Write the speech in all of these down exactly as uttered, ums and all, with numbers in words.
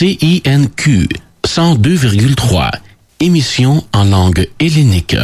C I N Q cent deux virgule trois, émission en langue hellénique.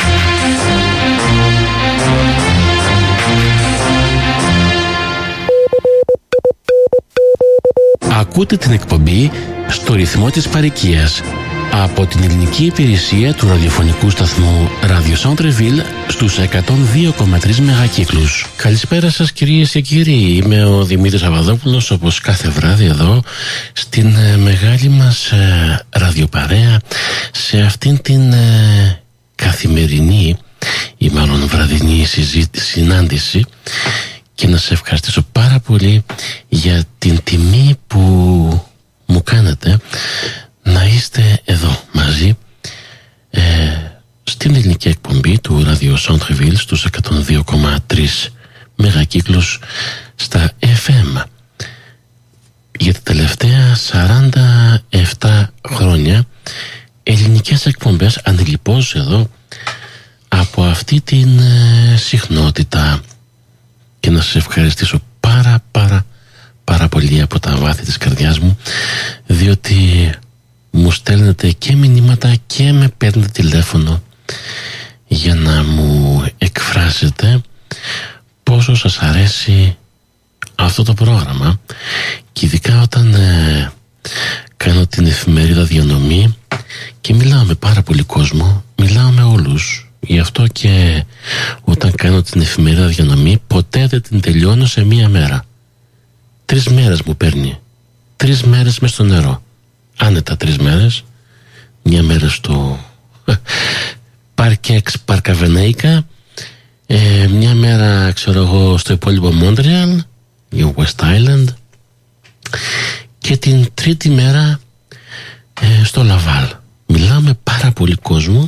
Ακούτε την εκπομπή στο ρυθμό της παροικίας από την ελληνική υπηρεσία του ραδιοφωνικού σταθμού Radio Centre-Ville στους εκατόν δύο κόμμα τρία μεγακύκλους. Καλησπέρα σας κυρίες και κύριοι, είμαι ο Δημήτρης Αβαδόπουλος, όπως κάθε βράδυ εδώ στην ε, μεγάλη μας ε, ραδιοπαρέα, σε αυτήν την ε, καθημερινή ή μάλλον βραδινή συζήτηση, συνάντηση, και να σε ευχαριστήσω πάρα πολύ για την τιμή που μου κάνετε να είστε εδώ μαζί ε, στην ελληνική εκπομπή του Radio Centre-Ville στους εκατόν δύο κόμμα τρία μεγακύκλους στα εφ εμ. Για τα τελευταία σαράντα επτά χρόνια ελληνικές εκπομπές ανηλιπώς εδώ από αυτή την ε, συχνότητα, και να σας ευχαριστήσω πάρα πάρα πάρα πολύ από τα βάθη της καρδιάς μου, διότι μου στέλνετε και μηνύματα και με παίρνετε τηλέφωνο για να μου εκφράσετε πόσο σας αρέσει αυτό το πρόγραμμα, και ειδικά όταν ε, κάνω την εφημερίδα Διανομή και μιλάω με πάρα πολύ κόσμο, μιλάω με όλους. Γι' αυτό και όταν κάνω την εφημερίδα Διανομή ποτέ δεν την τελειώνω σε μία μέρα. Τρεις μέρες μου παίρνει. Τρεις μέρες μες στο νερό. Άνετα τρεις μέρες. Μια μέρα στο Πάρκεξ Παρκαβενέικα, ε, μια μέρα ξέρω εγώ στο υπόλοιπο Μόντρεαλ, για West Island, και την τρίτη μέρα ε, στο Λαβάλ. Μιλάω με πάρα πολύ κόσμο,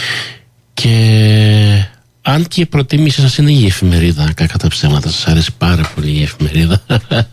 και αν και η προτίμηση σας είναι η εφημερίδα, κακά τα ψέματα, σας αρέσει πάρα πολύ η εφημερίδα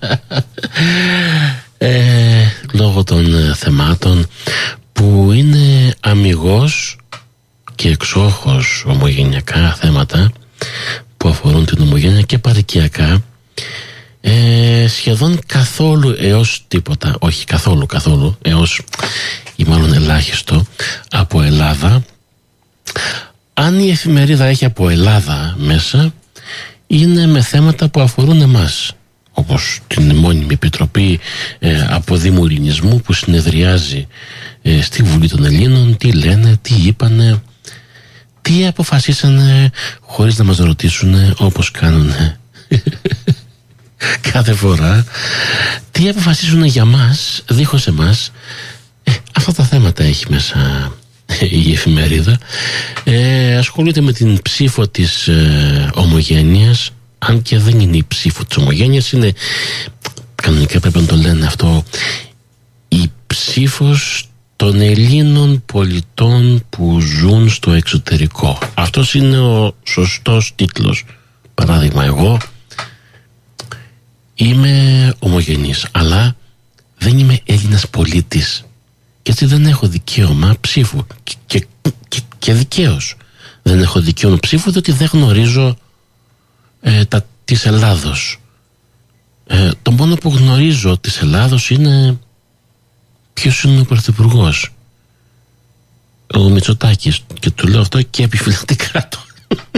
ε, λόγω των θεμάτων που είναι αμιγώς και εξόχως ομογενειακά θέματα που αφορούν την ομογένεια και παροικιακά, ε, σχεδόν καθόλου έως τίποτα, όχι καθόλου καθόλου έως ή μάλλον ελάχιστο από Ελλάδα. Αν η εφημερίδα έχει από Ελλάδα μέσα, είναι με θέματα που αφορούν εμάς, όπως την μόνιμη επιτροπή ε, αποδημουρινισμού που συνεδριάζει ε, στη Βουλή των Ελλήνων. Τι λένε, τι είπανε, τι αποφασίσανε χωρίς να μας ρωτήσουν, όπως κάνουν κάθε φορά. Τι αποφασίσουν για μας δίχως εμάς. ε, Αυτά τα θέματα έχει μέσα η εφημερίδα. ε, Ασχολείται με την ψήφο της ε, ομογένειας, αν και δεν είναι η ψήφο της ομογένειας, είναι, κανονικά πρέπει να το λένε αυτό, η ψήφος των Ελλήνων πολιτών που ζουν στο εξωτερικό. Αυτός είναι ο σωστός τίτλος. Παράδειγμα, εγώ είμαι ομογενής, αλλά δεν είμαι Έλληνας πολίτης, και έτσι δεν έχω δικαίωμα ψήφου, και, και, και, και δικαίως δεν έχω δικαίωμα ψήφου, διότι δεν γνωρίζω ε, τα, της Ελλάδος. ε, Το μόνο που γνωρίζω της Ελλάδος είναι ποιος είναι ο πρωθυπουργός, ο Μητσοτάκης, και του λέω αυτό και επιφυλακτικά το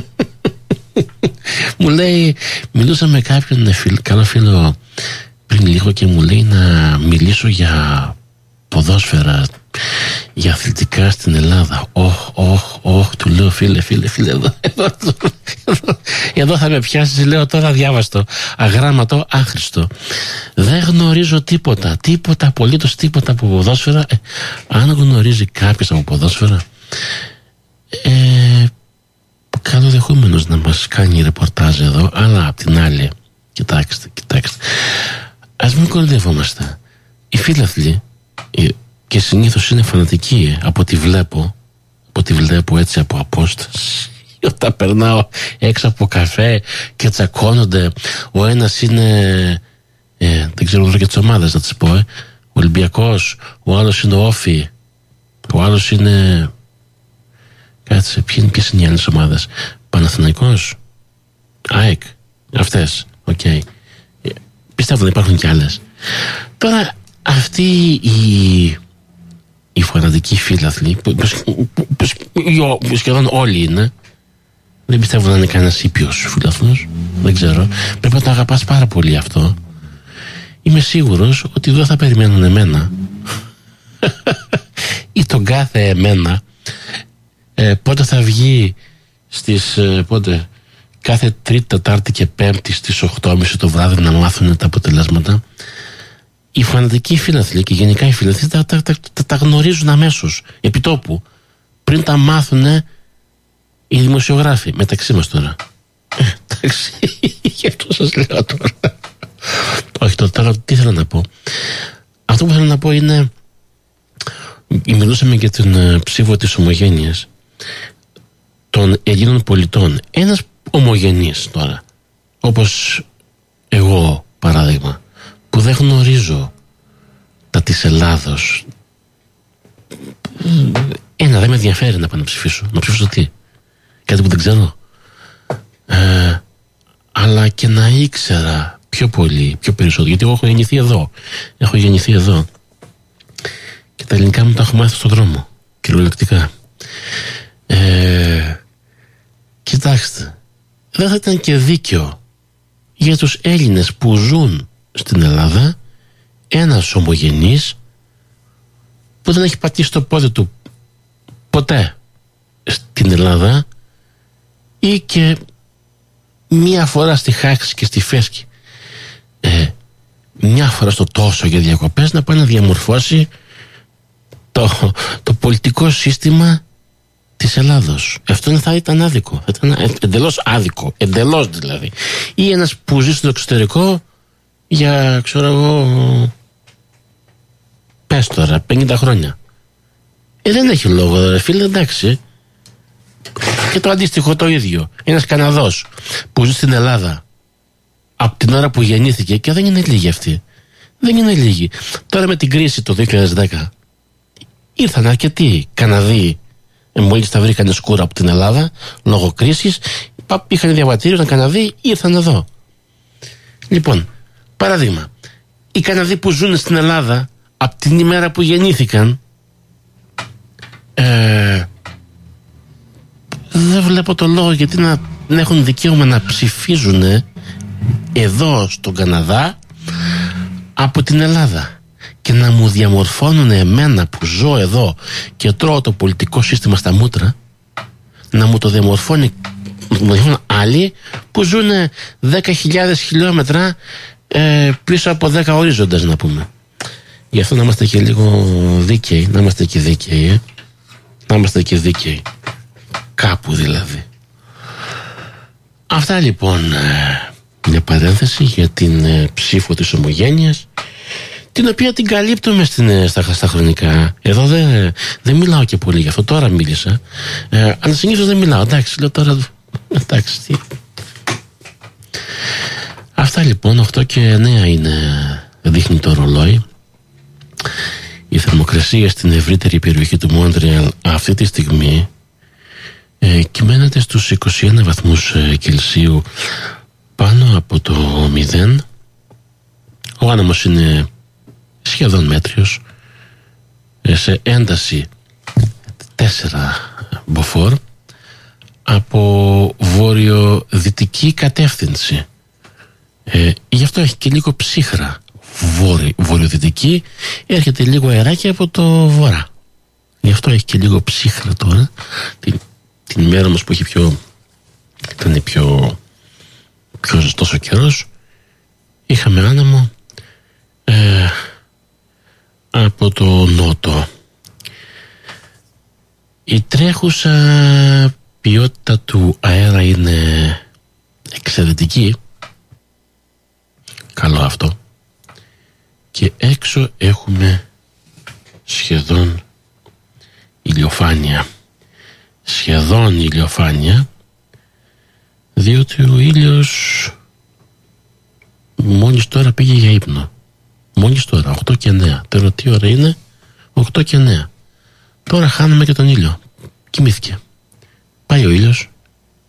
μου λέει, μιλούσα με κάποιον φίλ, καλό φίλο πριν λίγο, και μου λέει να μιλήσω για ποδόσφαιρα, για αθλητικά στην Ελλάδα. Όχ, όχ, όχ, του λέω φίλε, φίλε, φίλε, εδώ, εδώ, εδώ, εδώ θα με πιάσεις, λέω τώρα διάβαστο, αγράμματο, άχρηστο. Δεν γνωρίζω τίποτα, τίποτα, απολύτως τίποτα από ποδόσφαιρα. Ε, αν γνωρίζει κάποιος από ποδόσφαιρα, ε, καλοδεχούμενος να μας κάνει ρεπορτάζ εδώ, αλλά απ' την άλλη, κοιτάξτε, κοιτάξτε, ας μην κοροϊδευόμαστε. Οι φίλαθλοι, και συνήθως είναι φανατικοί, από ό,τι βλέπω, από ό,τι βλέπω έτσι από απόσταση, όταν περνάω έξω από καφέ και τσακώνονται, ο ένας είναι ε, δεν ξέρω εδώ και τις ομάδες να τις πω, ε, ο Ολυμπιακός, ο άλλος είναι ο Όφι, ο άλλος είναι, κάτσε, ποιες είναι οι άλλες ομάδες, Παναθηναϊκός, ΑΕΚ, αυτές, οκ, okay. Πιστεύω να υπάρχουν κι άλλες. Τώρα Αυτοί οι, οι φανατικοί φίλαθλοι, που, που, που, που σχεδόν όλοι είναι, δεν πιστεύω να είναι κανένας ήπιος φίλαθλος, δεν ξέρω, πρέπει να το αγαπάς πάρα πολύ αυτό. Είμαι σίγουρος ότι δεν θα περιμένουν εμένα ή τον κάθε εμένα ε, πότε θα βγει στις ε, πότε, κάθε Τρίτη, Τετάρτη και Πέμπτη στις οκτώ και μισή το βράδυ να μάθουν τα αποτελέσματα. Οι φανατικοί φίλαθλοι και γενικά οι φίλαθλοι τα, τα, τα, τα, τα γνωρίζουν αμέσως επί τόπου, πριν τα μάθουν οι δημοσιογράφοι μεταξύ μας τώρα. Ε, εντάξει, γι' αυτό σας λέω τώρα. Όχι, τώρα τι θέλω να πω. Αυτό που θέλω να πω είναι, μιλούσαμε για την uh, ψήφο της ομογένειας των Ελλήνων πολιτών. Ένας ομογενής τώρα, όπως εγώ παράδειγμα, που δεν γνωρίζω τα της Ελλάδος, ένα, δεν με ενδιαφέρει να πάω να ψηφίσω. Να ψηφίσω τι? Κάτι που δεν ξέρω. Ε, αλλά και να ήξερα πιο πολύ, πιο περισσότερο, γιατί εγώ έχω γεννηθεί εδώ. Έχω γεννηθεί εδώ. Και τα ελληνικά μου τα έχω μάθει στον δρόμο, κυριολεκτικά. Ε, κοιτάξτε, δεν θα ήταν και δίκαιο για τους Έλληνες που ζουν στην Ελλάδα ένας ομογενής που δεν έχει πατήσει το πόδι του ποτέ στην Ελλάδα ή και μία φορά στη Χάξη και στη Φέσκη, ε, μια φορά στο τόσο για διακοπές, να πάει να διαμορφώσει το, το πολιτικό σύστημα της Ελλάδος. Αυτό θα ήταν άδικο, θα ήταν εντελώς άδικο, εντελώς δηλαδή. Ή ένας που ζει στο εξωτερικό για, ξέρω εγώ, πες τώρα, πενήντα χρόνια. Ε, δεν έχει λόγο, ρε φίλε, εντάξει. Και το αντίστοιχο το ίδιο. Ένας Καναδός που ζει στην Ελλάδα από την ώρα που γεννήθηκε, και δεν είναι λίγοι αυτοί. Δεν είναι λίγοι. Τώρα με την κρίση το δύο χιλιάδες δέκα ήρθαν αρκετοί Καναδοί, ε, μόλις τα βρήκανε σκούρα από την Ελλάδα λόγω κρίσης, είχαν διαβατήριο, ήταν Καναδοί, ήρθαν εδώ. Λοιπόν, παράδειγμα, οι Καναδοί που ζουν στην Ελλάδα από την ημέρα που γεννήθηκαν, ε, δεν βλέπω το λόγο γιατί να, να έχουν δικαίωμα να ψηφίζουν εδώ στον Καναδά από την Ελλάδα και να μου διαμορφώνουν εμένα που ζω εδώ και τρώω το πολιτικό σύστημα στα μούτρα, να μου το διαμορφώνει άλλοι που ζουν δέκα χιλιάδες χιλιόμετρα ε, πίσω από δέκα ορίζοντες, να πούμε. Γι' αυτό να είμαστε και λίγο δίκαιοι, να είμαστε και δίκαιοι, ε? να είμαστε και δίκαιοι κάπου δηλαδή. Αυτά λοιπόν, μια παρένθεση για την ε, ψήφο της ομογένειας, την οποία την καλύπτουμε στην, στα, στα χρονικά. Εδώ δεν δε μιλάω και πολύ γι' αυτό, τώρα μίλησα. Ε, αλλά συνήθως δεν μιλάω, εντάξει, λέω τώρα, εντάξει, τι. Αυτά λοιπόν, οκτώ και εννέα είναι, δείχνει το ρολόι. Η θερμοκρασία στην ευρύτερη περιοχή του Μόντρεαλ αυτή τη στιγμή ε, κυμαίνεται στους είκοσι ένα βαθμούς ε, Κελσίου, πάνω από το μηδέν. Ο άνεμος είναι σχεδόν μέτριος, ε, σε ένταση τέσσερα μποφόρ, από βόρειο-δυτική κατεύθυνση. Ε, γι' αυτό έχει και λίγο ψύχρα. Βόρει, βορειοδυτική, έρχεται λίγο αεράκι από το βορρά. Γι' αυτό έχει και λίγο ψύχρα τώρα. Την, την μέρα μας που έχει πιο, ήταν πιο, πιο ζεστός ο καιρός, είχαμε άνεμο ε, από το νότο. Η τρέχουσα ποιότητα του αέρα είναι εξαιρετική. Καλό αυτό. Και έξω έχουμε σχεδόν ηλιοφάνεια. Σχεδόν ηλιοφάνεια, διότι ο ήλιος μόλις τώρα πήγε για ύπνο. Μόλις τώρα, οκτώ και εννέα. Τώρα τι ώρα είναι? οκτώ και εννέα. Τώρα χάνουμε και τον ήλιο. Κοιμήθηκε. Πάει ο ήλιος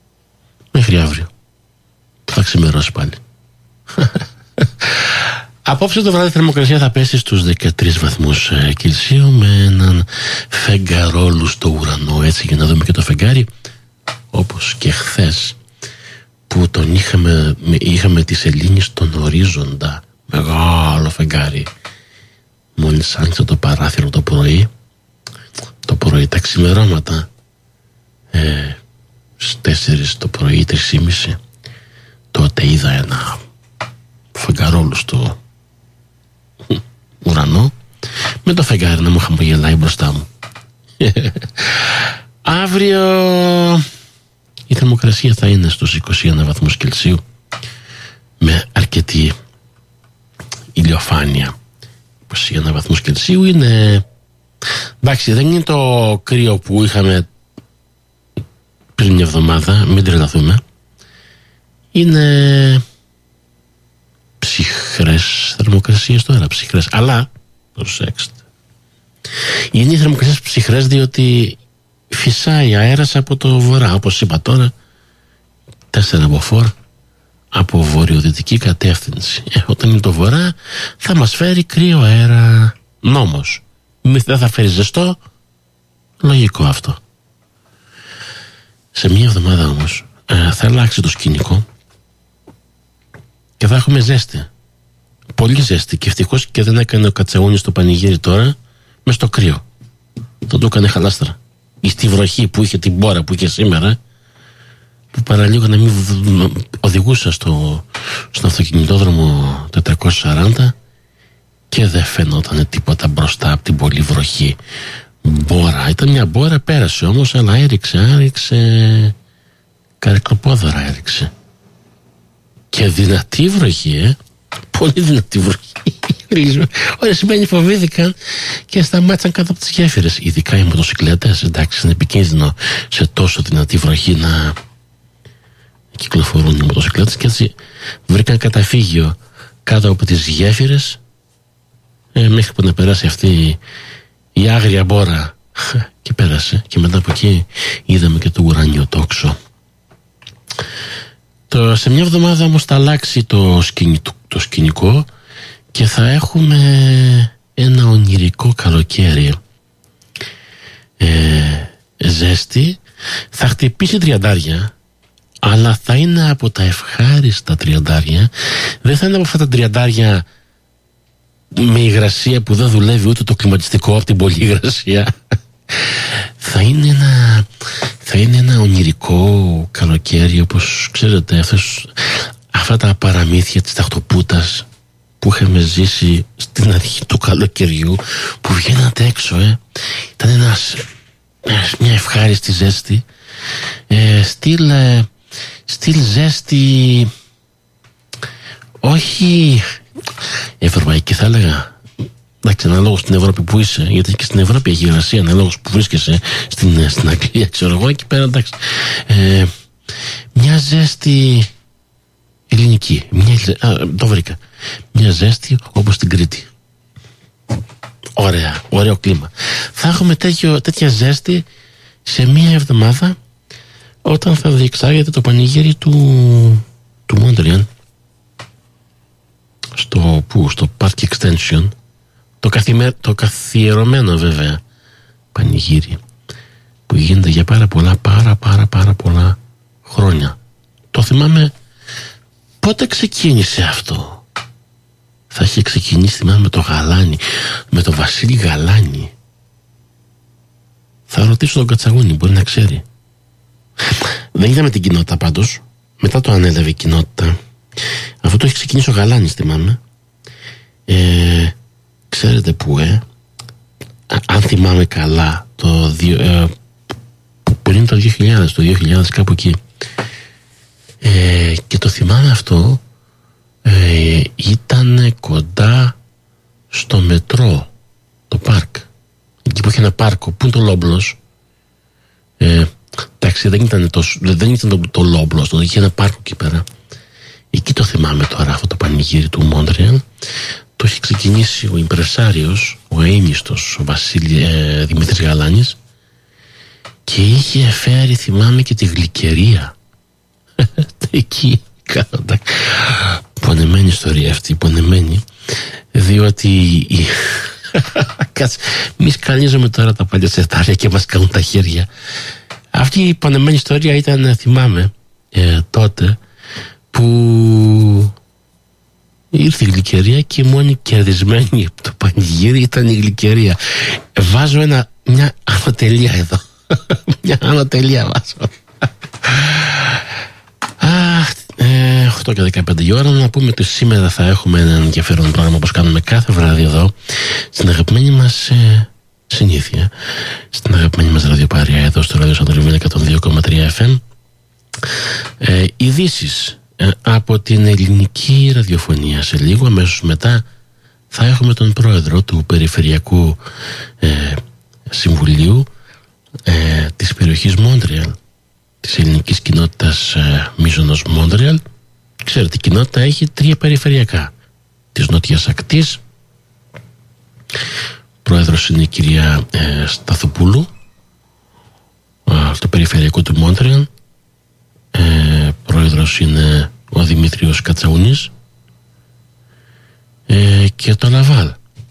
μέχρι αύριο. Θα ξημερώσει πάλι. Απόψε το βράδυ η θερμοκρασία θα πέσει στους δεκατρείς βαθμούς ε, Κελσίου, με έναν φεγγαρόλου στο ουρανό, έτσι, για να δούμε και το φεγγάρι, όπως και χθες που τον είχαμε, είχαμε τη σελήνη στον ορίζοντα, μεγάλο φεγγάρι. Μόλις άνοιξα το παράθυρο το πρωί, το πρωί τα ξημερώματα, ε, στις τέσσερις το πρωί, τρεις και μισή, τότε είδα ένα φεγγαρόλου στο ουρανό, με το φεγγάρι να μου χαμογελάει μπροστά μου. Αύριο η θερμοκρασία θα είναι στους είκοσι ένα βαθμούς Κελσίου, με αρκετή ηλιοφάνεια. είκοσι ένα βαθμούς Κελσίου είναι, εντάξει, δεν είναι το κρύο που είχαμε πριν μια εβδομάδα, μην τρελαθούμε. Είναι ψυχρές θερμοκρασίες τώρα, ψυχρές, αλλά προσέξτε, είναι οι θερμοκρασίες ψυχρές διότι φυσάει αέρας από το βορρά, όπως είπα τώρα, τέσσερα μποφόρ από βορειοδυτική κατεύθυνση. Ε, όταν είναι το βορρά θα μας φέρει κρύο αέρα, νόμος. Δεν θα φέρει ζεστό, λογικό αυτό. Σε μία εβδομάδα όμως ε, θα αλλάξει το σκηνικό και θα έχουμε ζέστη, πολύ ζέστη, και ευτυχώς και δεν έκανε ο Κατσαούνης στο πανηγύρι τώρα μες στο κρύο, τον το έκανε χαλάστρα. Ή στη βροχή που είχε, την μπόρα που είχε σήμερα, που παραλίγο να μην οδηγούσα στο, στον αυτοκινητόδρομο τετρακόσια σαράντα και δεν φαινόταν τίποτα μπροστά από την πολύ βροχή. Μπόρα, ήταν μια μπόρα, πέρασε όμως, αλλά έριξε, άριξε καρεκλοπόδωρα, έριξε. Και δυνατή βροχή, ε, πολύ δυνατή βροχή. Ορισμένοι φοβήθηκαν και σταμάτησαν κάτω από τις γέφυρες, ειδικά οι μοτοσυκλέτες. Εντάξει, είναι επικίνδυνο σε τόσο δυνατή βροχή να κυκλοφορούν οι μοτοσυκλέτες, και έτσι βρήκαν καταφύγιο κάτω από τις γέφυρες, ε, μέχρι που να περάσει αυτή η άγρια μπόρα. Και πέρασε, και μετά από εκεί είδαμε και το ουράνιο τόξο. Το, σε μια εβδομάδα όμως θα αλλάξει το, σκηνι, το, το σκηνικό και θα έχουμε ένα ονειρικό καλοκαίρι. Ε, ζέστη, θα χτυπήσει τριαντάρια, αλλά θα είναι από τα ευχάριστα τριαντάρια. Δεν θα είναι από αυτά τα τριαντάρια με υγρασία που δεν δουλεύει ούτε το κλιματιστικό από την πολλή υγρασία. Θα είναι ένα, θα είναι ένα ονειρικό καλοκαίρι, όπως ξέρετε, αυτός, αυτά τα παραμύθια της ταχτοπούτας που είχαμε ζήσει στην αρχή του καλοκαιριού, που βγαίνατε έξω, ε. Ήταν ένας, μια ευχάριστη ζέστη, ε, στυλ, ε, στυλ ζέστη, όχι ευρωπαϊκή θα έλεγα. Εντάξει, ανάλογο στην Ευρώπη που είσαι, γιατί και στην Ευρώπη έχει υγρασία, ανάλογο που βρίσκεσαι, στην, στην Αγγλία, ξέρω εγώ, εκεί πέρα, εντάξει. Ε, μια ζέστη ελληνική, μια, α, το βρήκα. Μια ζέστη όπως στην Κρήτη. Ωραία, ωραίο κλίμα. Θα έχουμε τέτοιο, τέτοια ζέστη σε μια εβδομάδα, όταν θα διεξάγεται το πανηγύρι του, του Μόντρεαλ, στο, που, στο Park Extension, το, καθημέ, το καθιερωμένο βέβαια πανηγύρι που γίνεται για πάρα πολλά, πάρα πάρα πάρα πολλά χρόνια. Το θυμάμαι πότε ξεκίνησε αυτό. Θα είχε ξεκινήσει, θυμάμαι, με το Γαλάνη, με το Βασίλη Γαλάνη. Θα ρωτήσω τον Κατσαγούνη, μπορεί να ξέρει. Δεν είδαμε την κοινότητα πάντως, μετά το ανέλαβε η κοινότητα. Αυτό το έχει ξεκινήσει ο Γαλάνης, θυμάμαι. Ε, ξέρετε που, ε, αν θυμάμαι καλά, το δύο, ε, πριν το δύο χιλιάδες, το δύο χιλιάδες κάπου εκεί. Ε, και το θυμάμαι αυτό, ε, ήταν κοντά στο μετρό, το πάρκ, εκεί που είχε ένα πάρκο, που είναι το Λόμπλος. Ε, εντάξει, δεν ήταν το, δεν ήταν το, το Λόμπλος, το είχε ένα πάρκο εκεί πέρα. Εκεί το θυμάμαι τώρα, αυτό το πανηγύρι του Μόντρεαλ. Το έχει ξεκινήσει ο ιμπρεσάριος, ο αείμνηστος, ο Βασίλη, ε, Δημήτρης Γαλάνης, και είχε φέρει, θυμάμαι, και τη γλυκερία. Εκεί, κάνοντα. Πονεμένη ιστορία αυτή, πονεμένη. διότι κάτσε, μη σκαλίζουμε τώρα τα παλιά σετάρια και μας κάνουν τα χέρια. Αυτή η πανεμένη ιστορία ήταν, θυμάμαι, ε, τότε που ήρθε η Γλυκερία και η μόνη κερδισμένη από το πανηγύρι ήταν η Γλυκερία. Βάζω ένα, μια ανωτελεία εδώ. Μια ανωτελεία βάζω. Αχ, ε, οκτώ και δεκαπέντε η ώρα. Να πούμε ότι σήμερα θα έχουμε ένα ενδιαφέρον πρόγραμμα, όπως κάνουμε κάθε βράδυ εδώ, στην αγαπημένη μας ε, συνήθεια, στην αγαπημένη μας ραδιοπαρία εδώ στο Radio Centre Ville εκατόν δύο κόμμα τρία εφ εμ. ε, ειδήσεις ε, από την ελληνική ραδιοφωνία. Σε λίγο, αμέσως μετά, θα έχουμε τον πρόεδρο του Περιφερειακού ε, Συμβουλίου ε, της περιοχής Μόντρεαλ, της ελληνικής κοινότητας ε, Μίζωνος Μόντρεαλ. Ξέρετε, η κοινότητα έχει τρία περιφερειακά της Νότιας Ακτής. Πρόεδρος είναι η κυρία ε, Σταθοπούλου, ε, το περιφερειακό του Μόντρεαλ. ε, Πρόεδρος είναι ο Δημήτριος Κατσαούνης, ε, και το Λαβάλ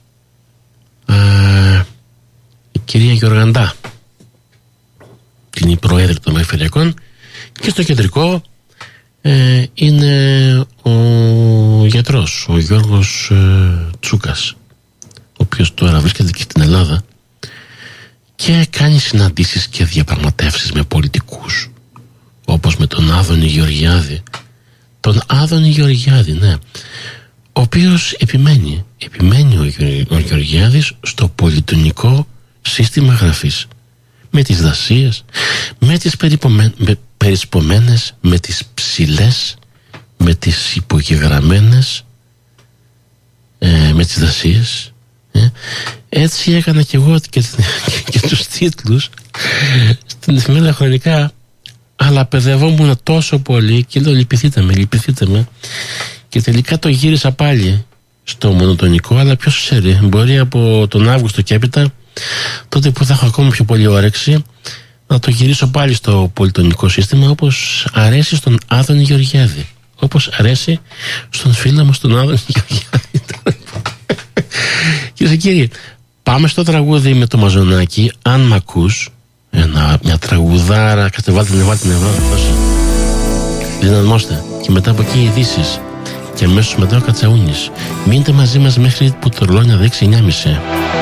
ε, η κυρία Γιωργαντά είναι η προέδρη των περιφερειακών. Και στο κεντρικό ε, είναι ο γιατρός, ο Γιώργος ε, Τσούκας, ο οποίος τώρα βρίσκεται και στην Ελλάδα και κάνει συναντήσεις και διαπραγματεύσεις με πολιτικούς, όπως με τον Άδωνη Γεωργιάδη. Τον Άδωνη Γεωργιάδη, ναι, ο οποίος επιμένει, επιμένει ο, Γεω, ο Γεωργιάδης στο πολυτονικό σύστημα γραφής, με τις δασίες, με τις περιπομέν, με, περισπομένες, με τις ψηλές, με τις υπογεγραμμένες, ε, με τις δασίες. Ε. Έτσι έκανα και εγώ και, και, και τους τίτλους στην εφημερίδα Χρονικά, αλλά παιδευόμουν τόσο πολύ και λέω λυπηθείτε με, λυπηθείτε με, και τελικά το γύρισα πάλι στο μονοτονικό. Αλλά ποιος ξέρει, μπορεί από τον Αύγουστο και έπειτα, τότε που θα έχω ακόμα πιο πολύ όρεξη, να το γυρίσω πάλι στο πολυτονικό σύστημα, όπως αρέσει στον Άδωνη Γεωργιάδη, όπως αρέσει στον φίλο μου στον Άδωνη Γεωργιάδη. Κυρίες και κύριοι, πάμε στο τραγούδι με το Μαζονάκι. Αν μ' ακούς, ένα, μια τραγουδάρα, κατεβάλτε την, βάλτε την ευρώ, δυναμώστε. Και μετά από εκεί οι ειδήσεις και αμέσως μετά ο Κατσαούνης. Μείνετε μαζί μας μέχρι που το ρολόι να δείξει εννιά και μισή.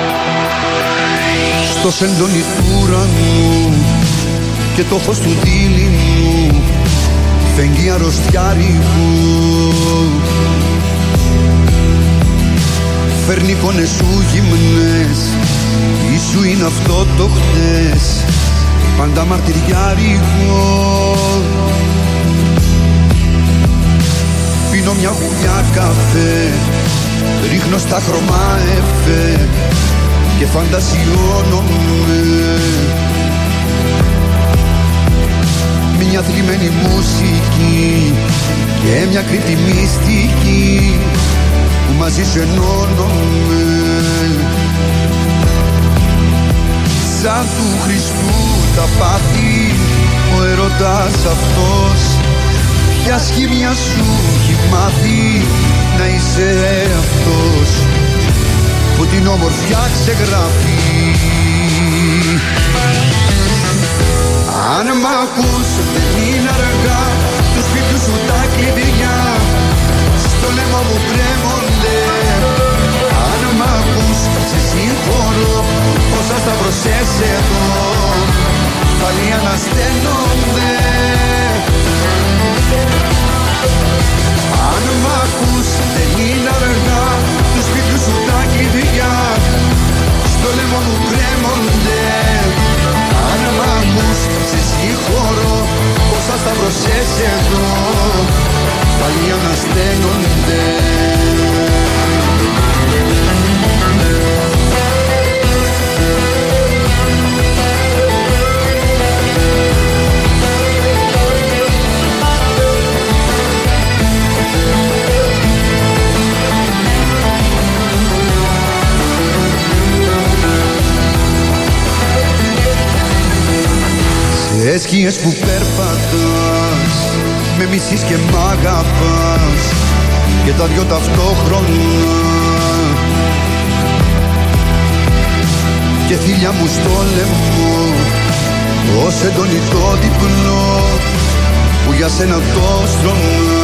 Στο σεντόνι του ουρανού και το φως του δίληνου φεγγεί αρρωστιάρικου, φέρνει εικόνες σου γυμνές, ή σου είναι αυτό το χτες, πάντα μαρτυριάρικο. Πίνω μια γουλιά καφέ, ρίχνω στα χρώμα εφέ και φαντασιώνομαι μια θλιμμένη μουσική και μια κρύπτη μυστική που μαζί σου ενώνομαι. Σαν του Χριστού τα πάθη ο ερωτάς αυτός, ποια σχήμια σου έχει μάθει να είσαι αυτός που την όμορφιά ξεγράφει. Αν μ' ακούς δεν είναι αργά, του σπίτιου σου τα κλειδιά στο λαιμό μου κρέμονται. Αν μ' ακούς σε συγχωρώ, όσα σταυρωσές εδώ πάλι ανασταίνονται. Αν μ' ακούς δεν είναι αργά, του σπίτιου σου τα κλειδιά στο λαιμό μου κρέμονται. Αν μ' ακούς σε συγχωρώ, όσα σταυρωσές εδώ πάλι ανασταίνονται. Σε σκιές που περπατάς, με μισείς και μ' αγαπάς και τα δυο ταυτόχρονα και θηλιά μου στο λαιμό, ως έντονη το διπλό που για σένα το στρώμα.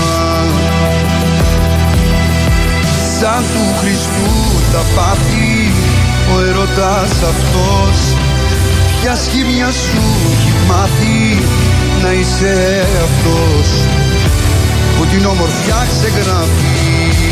Σαν του Χριστού τα πάθη ο ερωτάς αυτός, ποια σχήμια σου έχει μάθει να είσαι αυτός που την όμορφιά ξεγράφει.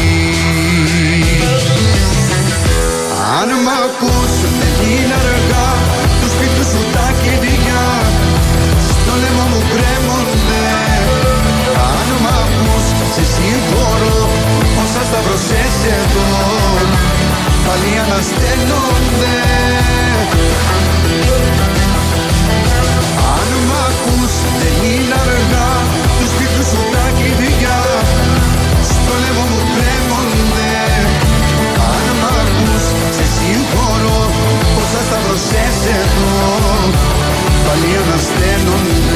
Αν μ' ακούς δεν είναι αργά, του σπίτου σου τα κλειδιά στο λαιμό μου κρέμονται. Αν μ' ακούς σε συγχωρώ, όσα σταυρωσές εδώ πάλι ανασταίνονται. Αν μ' ακούς δεν είναι αργά, του σπίτου σου τα κλειδιά στο λαιμό μου κρέμονται. Αν μ' ακούς σε συγχωρώ, όσα σταυρωσές εδώ πάλι ανασταίνονται.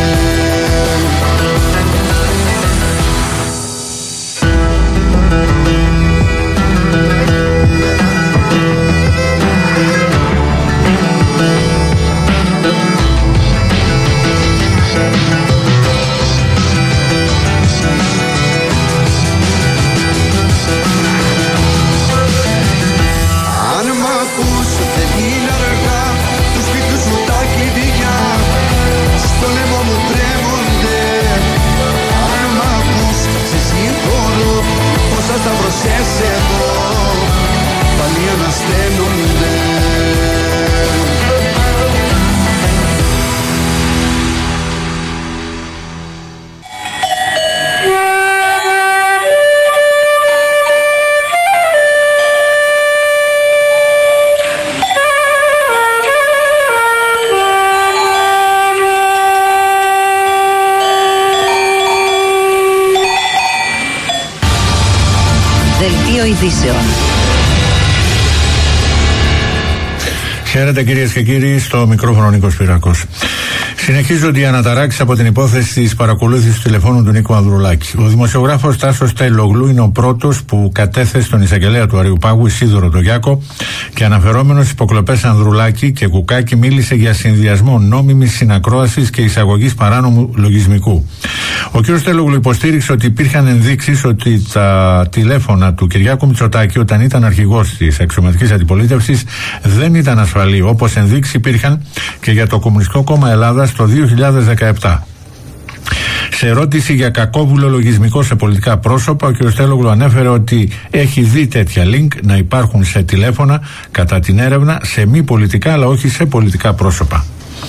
Χαίρετε κυρίες και κύριοι, στο μικρόφωνο Νίκος Πυράκος. Συνεχίζονται οι αναταράξεις από την υπόθεση της παρακολούθησης του τηλεφώνου του Νίκου Ανδρουλάκη. Ο δημοσιογράφος Τάσος Τελογλού είναι ο πρώτος που κατέθεσε στον εισαγγελέα του Αριουπάγου, Ισίδωρο Τογιάκο, και αναφερόμενος στις υποκλοπές Ανδρουλάκη και Κουκάκη μίλησε για συνδυασμό νόμιμης συνακρόασης και εισαγωγής παράνομου λογισμικού. Ο κ. Τελογλού υποστήριξε ότι υπήρχαν ενδείξεις ότι τα τηλέφωνα του Κυριάκου Μητσοτάκη όταν ήταν αρχηγός της αξιωματικής αντιπολίτευσης δεν ήταν ασφαλή, όπως ενδείξεις υπήρχαν και για το Κομμουνιστικό Κόμμα Ελλάδας το δύο χιλιάδες δεκαεπτά. Σε ερώτηση για κακόβουλο λογισμικό σε πολιτικά πρόσωπα, ο κ. Τελογλού ανέφερε ότι έχει δει τέτοια link να υπάρχουν σε τηλέφωνα κατά την έρευνα σε μη πολιτικά αλλά όχι σε πολιτικά πρόσωπα.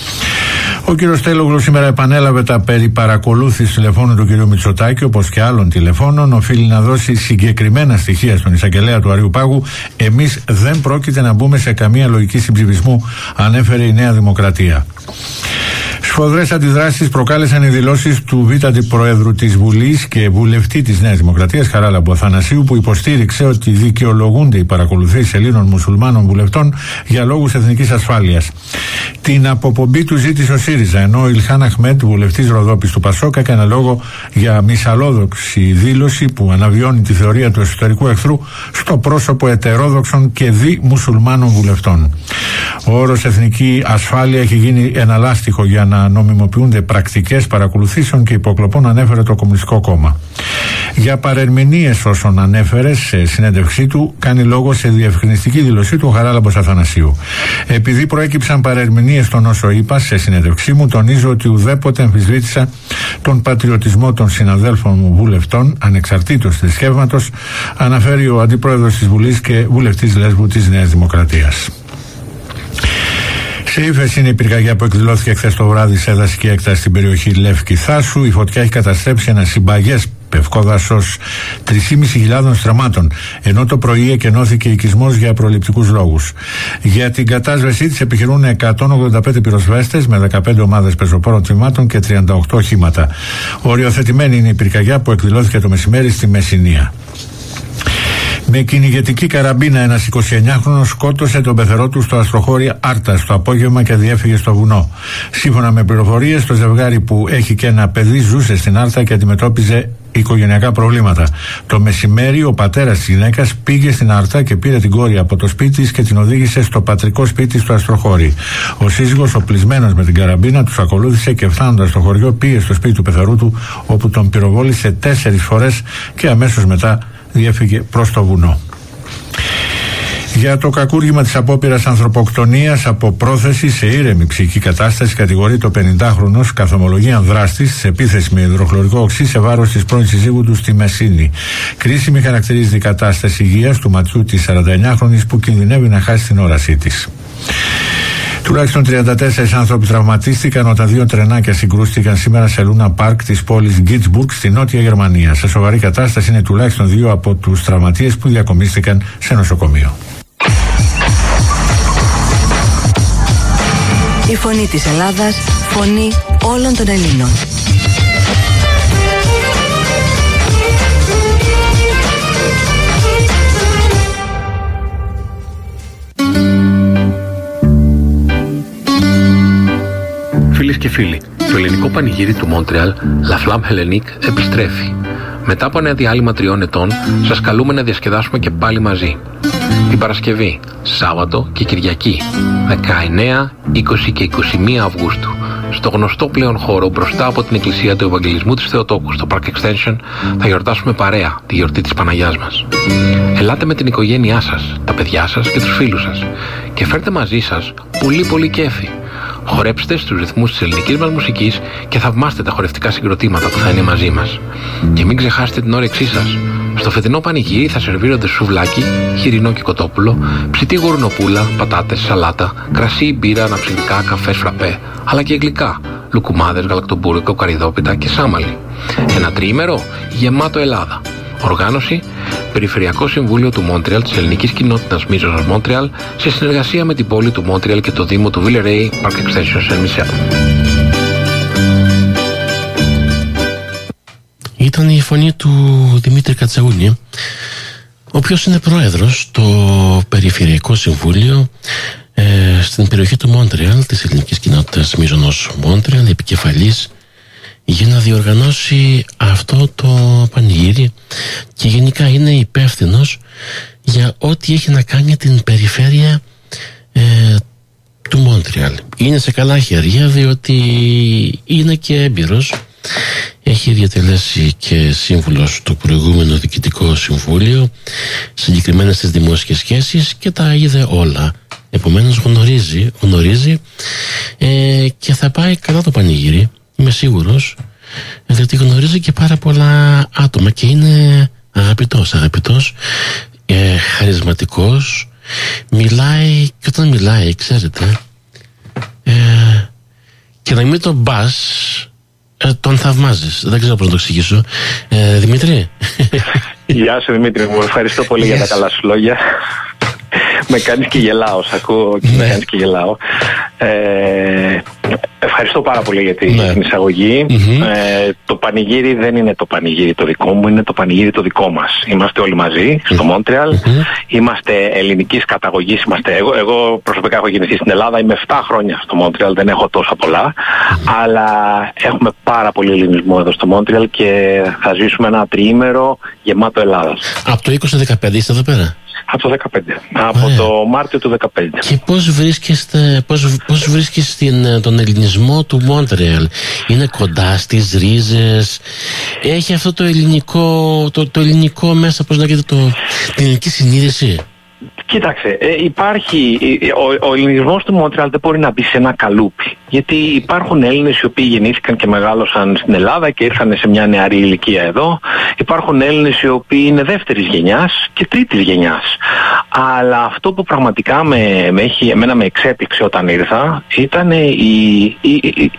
Ο κ. Τελογλού σήμερα επανέλαβε τα περί παρακολούθησης τηλεφώνου του κ. Μητσοτάκη, όπως και άλλων τηλεφώνων. Οφείλει να δώσει συγκεκριμένα στοιχεία στον εισαγγελέα του Αριουπάγου. Εμείς δεν πρόκειται να μπούμε σε καμία λογική συμψηφισμού, ανέφερε η Νέα Δημοκρατία. Σφοδρές αντιδράσεις προκάλεσαν οι δηλώσεις του Β' Αντιπροέδρου της Βουλής και βουλευτή της Νέας Δημοκρατίας, Χαράλαμπου Αθανασίου, που υποστήριξε ότι δικαιολογούνται οι παρακολουθήσεις Ελλήνων μουσουλμάνων βουλευτών για λόγους εθνικής ασφάλειας. Την αποπομπή του ζήτησε ο ΣΥΡΙΖΑ, ενώ ο Ιλχάν Αχμέτ, βουλευτής Ροδόπης του Πασόκ, έκανε λόγο για μυσαλόδοξη δήλωση που αναβιώνει τη θεωρία του εσωτερικού εχθρού στο πρόσωπο ετερόδοξων και δι μουσουλμάνων βουλευτών. Ο όρος εθνική ασφάλεια έχει γίνει ένα λάστιχο για να νομιμοποιούνται πρακτικές παρακολουθήσεων και υποκλοπών, ανέφερε το Κομμουνιστικό Κόμμα. Για παρερμηνίες όσων ανέφερε σε συνέντευξή του, κάνει λόγο σε διευκρινιστική δήλωσή του ο Χαράλαμπος Αθανασίου. Επειδή προέκυψαν παρερμηνίες στον όσο είπα σε συνέντευξή μου, τονίζω ότι ουδέποτε αμφισβήτησα τον πατριωτισμό των συναδέλφων μου βουλευτών, ανεξαρτήτως θρησκεύματος, αναφέρει ο Αντιπρόεδρος της Βουλής και βουλευτής Λέσβου της Νέας Δημοκρατίας. Σε ύφεση είναι η πυρκαγιά που εκδηλώθηκε χθες το βράδυ σε δασική έκταση στην περιοχή Λεύκη Θάσου. Η φωτιά έχει καταστρέψει ένα συμπαγές πευκό δάσος τρεις χιλιάδες πεντακόσιων στραμμάτων, ενώ το πρωί εκενώθηκε οικισμός για προληπτικούς λόγους. Για την κατάσβεσή της επιχειρούν εκατόν ογδόντα πέντε πυροσβέστες με δεκαπέντε ομάδες πεζοπόρων τμήματων και τριάντα οκτώ οχήματα. Οριοθετημένη είναι η πυρκαγιά που εκδηλώθηκε το μεσημέρι στη Μεσσηνία. Με κυνηγετική καραμπίνα ένας εικοσιεννιάχρονος σκότωσε τον πεθερό του στο αστροχώρι Άρτα το απόγευμα και διέφυγε στο βουνό. Σύμφωνα με πληροφορίες, το ζευγάρι που έχει και ένα παιδί ζούσε στην Άρτα και αντιμετώπιζε οικογενειακά προβλήματα. Το μεσημέρι ο πατέρας της γυναίκας πήγε στην Άρτα και πήρε την κόρη από το σπίτι της και την οδήγησε στο πατρικό σπίτι στο αστροχώρι. Ο σύζυγος, οπλισμένος με την καραμπίνα, τους ακολούθησε και φτάνοντας στο χωριό πήγε στο σπίτι του πεθερού του, όπου τον πυροβόλησε τέσσερις φορές και αμέσως μετά διέφυγε προς το βουνό. Για το κακούργημα της απόπειρας ανθρωποκτονίας από πρόθεση σε ήρεμη ψυχική κατάσταση κατηγορείται ο πενηντάχρονος καθ' ομολογίαν δράστης σε επίθεση με υδροχλωρικό οξύ σε βάρος της πρώην συζύγου του στη Μεσίνη. Κρίσιμη χαρακτηρίζεται η κατάσταση υγείας του ματιού της σαρανταεννιάχρονης που κινδυνεύει να χάσει την όρασή της. Τουλάχιστον τριάντα τέσσερις άνθρωποι τραυματίστηκαν όταν δύο τρενάκια συγκρούστηκαν σήμερα σε Λούνα Πάρκ της πόλης Γκίτσμπουργκ στη Νότια Γερμανία. Σε σοβαρή κατάσταση είναι τουλάχιστον δύο από τους τραυματίες που διακομίστηκαν σε νοσοκομείο. Η φωνή της Ελλάδας, φωνή όλων των Ελλήνων. Φίλες και φίλοι, το ελληνικό πανηγύρι του Μόντρεαλ, La Flamme Hellenique, επιστρέφει. Μετά από ένα διάλειμμα τριών ετών, σας καλούμε να διασκεδάσουμε και πάλι μαζί. Την Παρασκευή, Σάββατο και Κυριακή, δεκαεννέα, είκοσι και είκοσι μία Αυγούστου, στο γνωστό πλέον χώρο μπροστά από την Εκκλησία του Ευαγγελισμού της Θεοτόκου, στο Park Extension, θα γιορτάσουμε παρέα τη γιορτή της Παναγιάς μας. Ελάτε με την οικογένειά σας, τα παιδιά σας και τους φίλους σας και φέρτε μαζί σας πολύ πολύ κέφι. Χορέψτε στους ρυθμούς της ελληνικής μας μουσικής και θαυμάστε τα χορευτικά συγκροτήματα που θα είναι μαζί μας. Και μην ξεχάσετε την όρεξή σας. Στο φετινό πανηγύρι θα σερβίρονται σουβλάκι, χοιρινό και κοτόπουλο, ψητή γουρνοπούλα, πατάτες, σαλάτα, κρασί, μπύρα, αναψυκτικά, καφές, φραπέ, αλλά και γλυκά, λουκουμάδες, γαλακτομπούρικο, καρυδόπιτα και σάμαλι. Ένα τριήμερο γεμάτο Ελλάδα. Οργάνωση: Περιφερειακό Συμβούλιο του Μόντρεαλ της Ελληνικής Κοινότητας Μίζωνος Μόντρεαλ σε συνεργασία με την πόλη του Μόντρεαλ και το Δήμο του Villeray, Park Extension Saint Michel. Ήταν η φωνή του Δημήτρη Κατσαούνη, ο οποίος είναι πρόεδρος στο Περιφερειακό Συμβούλιο ε, στην περιοχή του Μόντρεαλ της Ελληνικής Κοινότητας Μίζωνος Μόντρεαλ, επικεφαλής για να διοργανώσει αυτό το πανηγύρι και γενικά είναι υπεύθυνος για ό,τι έχει να κάνει την περιφέρεια ε, του Μόντρεαλ. Είναι σε καλά χέρια διότι είναι και έμπειρος, έχει διατελέσει και σύμβουλος στο προηγούμενο Διοικητικό Συμβούλιο, συγκεκριμένα στις δημόσιες σχέσεις και τα είδε όλα. Επομένως γνωρίζει, γνωρίζει ε, και θα πάει καλά το πανηγύρι. Είμαι σίγουρος, διότι γνωρίζει και πάρα πολλά άτομα και είναι αγαπητός, αγαπητός, ε, χαρισματικός, μιλάει και όταν μιλάει, ξέρετε, ε, και να μην τον πας, ε, τον θαυμάζεις. Δεν ξέρω πώς να το εξηγήσω. Ε, Δημήτρη. Γεια σου Δημήτρη μου, ευχαριστώ πολύ yes. για τα καλά σου λόγια. Με κάνεις και γελάω, σ' ακούω και ναι. με κάνεις και γελάω. Ε, ευχαριστώ πάρα πολύ για την ναι. εισαγωγή. Mm-hmm. Ε, το πανηγύρι δεν είναι το πανηγύρι το δικό μου, είναι το πανηγύρι το δικό μας. Είμαστε όλοι μαζί στο Μόντρεαλ, mm-hmm. είμαστε ελληνικής καταγωγής. Είμαστε, εγώ, εγώ προσωπικά έχω γεννηθεί στην Ελλάδα, είμαι επτά χρόνια στο Μόντρεαλ, δεν έχω τόσα πολλά, mm-hmm. αλλά έχουμε πάρα πολύ ελληνισμό εδώ στο Μόντρεαλ και θα ζήσουμε ένα τριήμερο γεμάτο Ελλάδας. Από το είκοσι δεκαπέντε είστε εδώ πέρα? Από το δεκαπέντε. Από Ωραία. το Μάρτιο του δεκαπέντε. Και πώς βρίσκεστε, πώς, πώς βρίσκεις την, τον ελληνισμό του Μόντρεαλ? Είναι κοντά στις ρίζες? Έχει αυτό το ελληνικό, το, το ελληνικό μέσα, πώς λέγεται, το, την ελληνική συνείδηση? Κοίταξε, ε, υπάρχει, ο, ο ελληνισμός του Μόντρεαλ δεν μπορεί να μπει σε ένα καλούπι. Γιατί υπάρχουν Έλληνες οι οποίοι γεννήθηκαν και μεγάλωσαν στην Ελλάδα και ήρθαν σε μια νεαρή ηλικία εδώ. Υπάρχουν Έλληνες οι οποίοι είναι δεύτερης γενιάς και τρίτης γενιάς. Αλλά αυτό που πραγματικά με, με έχει, εμένα με εξέπληξε όταν ήρθα ήταν η, η, η,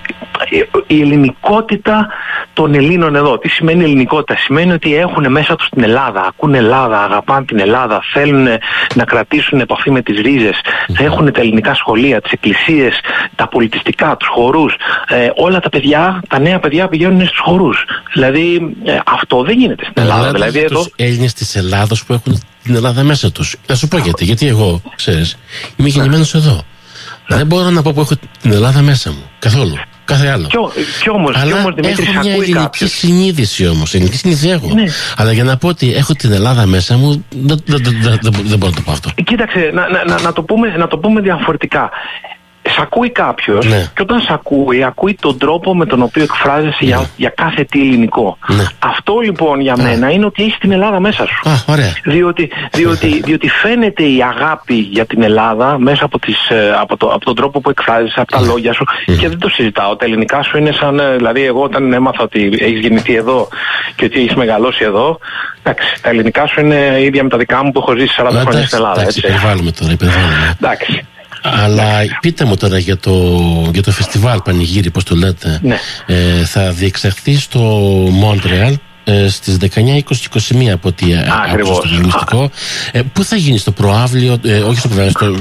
η ελληνικότητα των Ελλήνων εδώ. Τι σημαίνει ελληνικότητα? Σημαίνει ότι έχουν μέσα τους την Ελλάδα, ακούν Ελλάδα, αγαπάνε την Ελλάδα, θέλουν να κρατήσουν επαφή με τις ρίζες, mm-hmm. έχουν τα ελληνικά σχολεία, τις εκκλησίες, τα πολιτιστικά, τους χορούς. Ε, όλα τα παιδιά, τα νέα παιδιά πηγαίνουν στους χορούς. Δηλαδή ε, αυτό δεν γίνεται στην Ελλάδα. Ελλάδα δηλαδή, εδώ... τους Έλληνες της Ελλάδος που έχουν την Ελλάδα μέσα τους. Θα σου πω γιατί. Γιατί εγώ, ξέρεις, είμαι γεννημένος εδώ. Δεν μπορώ να πω που έχω την Ελλάδα μέσα μου. Καθόλου. Κάθε άλλο. Κι όμως, αλλά όμως, Δημήτρη, έχω μια ελληνική κάποιος. συνείδηση όμως. Ελληνική συνείδηση έχω. Ναι. Αλλά για να πω ότι έχω την Ελλάδα μέσα μου, δεν, δεν, δεν, δεν, δεν μπορώ να το πω αυτό. Κοίταξε, να, να, να, να, το, πούμε, να το πούμε διαφορετικά. Σ' ακούει κάποιος, ναι. Και όταν σ' ακούει, ακούει τον τρόπο με τον οποίο εκφράζεσαι, ναι. για, για κάθε τι ελληνικό. Ναι. Αυτό λοιπόν για μένα Α. είναι ότι έχεις την Ελλάδα μέσα σου. Α, ωραία. Διότι, διότι, διότι φαίνεται η αγάπη για την Ελλάδα μέσα από, τις, από, το, από τον τρόπο που εκφράζεσαι, από τα ναι. λόγια σου. Ναι. Και δεν το συζητάω. Τα ελληνικά σου είναι σαν. Δηλαδή, εγώ όταν έμαθα ότι έχεις γεννηθεί εδώ και ότι έχεις μεγαλώσει εδώ, εντάξει, τα ελληνικά σου είναι ίδια με τα δικά μου που έχω ζήσει σαράντα χρόνια στην Ελλάδα. Εντάξει, υπερβάλλουμε τώρα. Υπερβάλλουμε. Εντάξει. Αλλά πείτε μου τώρα για το, για το φεστιβάλ Πανηγύρι, πώς το λέτε. Ναι. Ε, θα διεξαχθεί στο Μόντρεαλ ε, στις δεκαεννιά, είκοσι και είκοσι μία από ό,τι άκουσα στο γυμναστικό. Ε, πού θα γίνει, στο προαύλιο, ε, όχι στο προαύλιο, στο,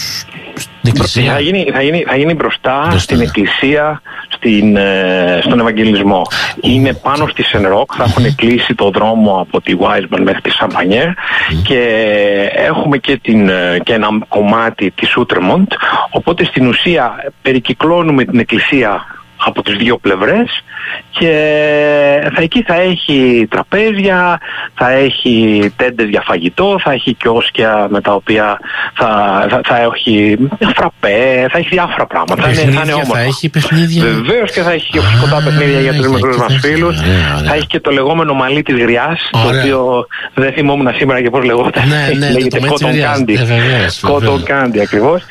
στην εκκλησία. Θα γίνει, θα γίνει, θα γίνει μπροστά, μπροστά στην εκκλησία, στην, ε, στον Ευαγγελισμό. Oh. Είναι πάνω στη Σενρόκ, θα έχουν κλείσει το δρόμο από τη Wiseman μέχρι τη Σαμπανιέρ mm. και έχουμε και, την, και ένα κομμάτι της Ούτρεμοντ, οπότε στην ουσία περικυκλώνουμε την εκκλησία από τις δύο πλευρές και θα, εκεί θα έχει τραπέζια, θα έχει τέντες για φαγητό, θα έχει κιόσκια με τα οποία θα, θα, θα έχει φραπέ, θα έχει διάφορα πράγματα. Θα είναι, θα είναι όμορφο. Θα έχει παιχνίδια. Βεβαίως και θα έχει και φυσικοτά παιχνίδια για τους μικρούς μας φίλους. Θα έχει και το λεγόμενο μαλλί της γριάς, το οποίο δεν θυμόμουν σήμερα και πώς λεγόταν. Ναι, ναι, λέγεται Cotton Candy. Cotton Candy ακριβώς.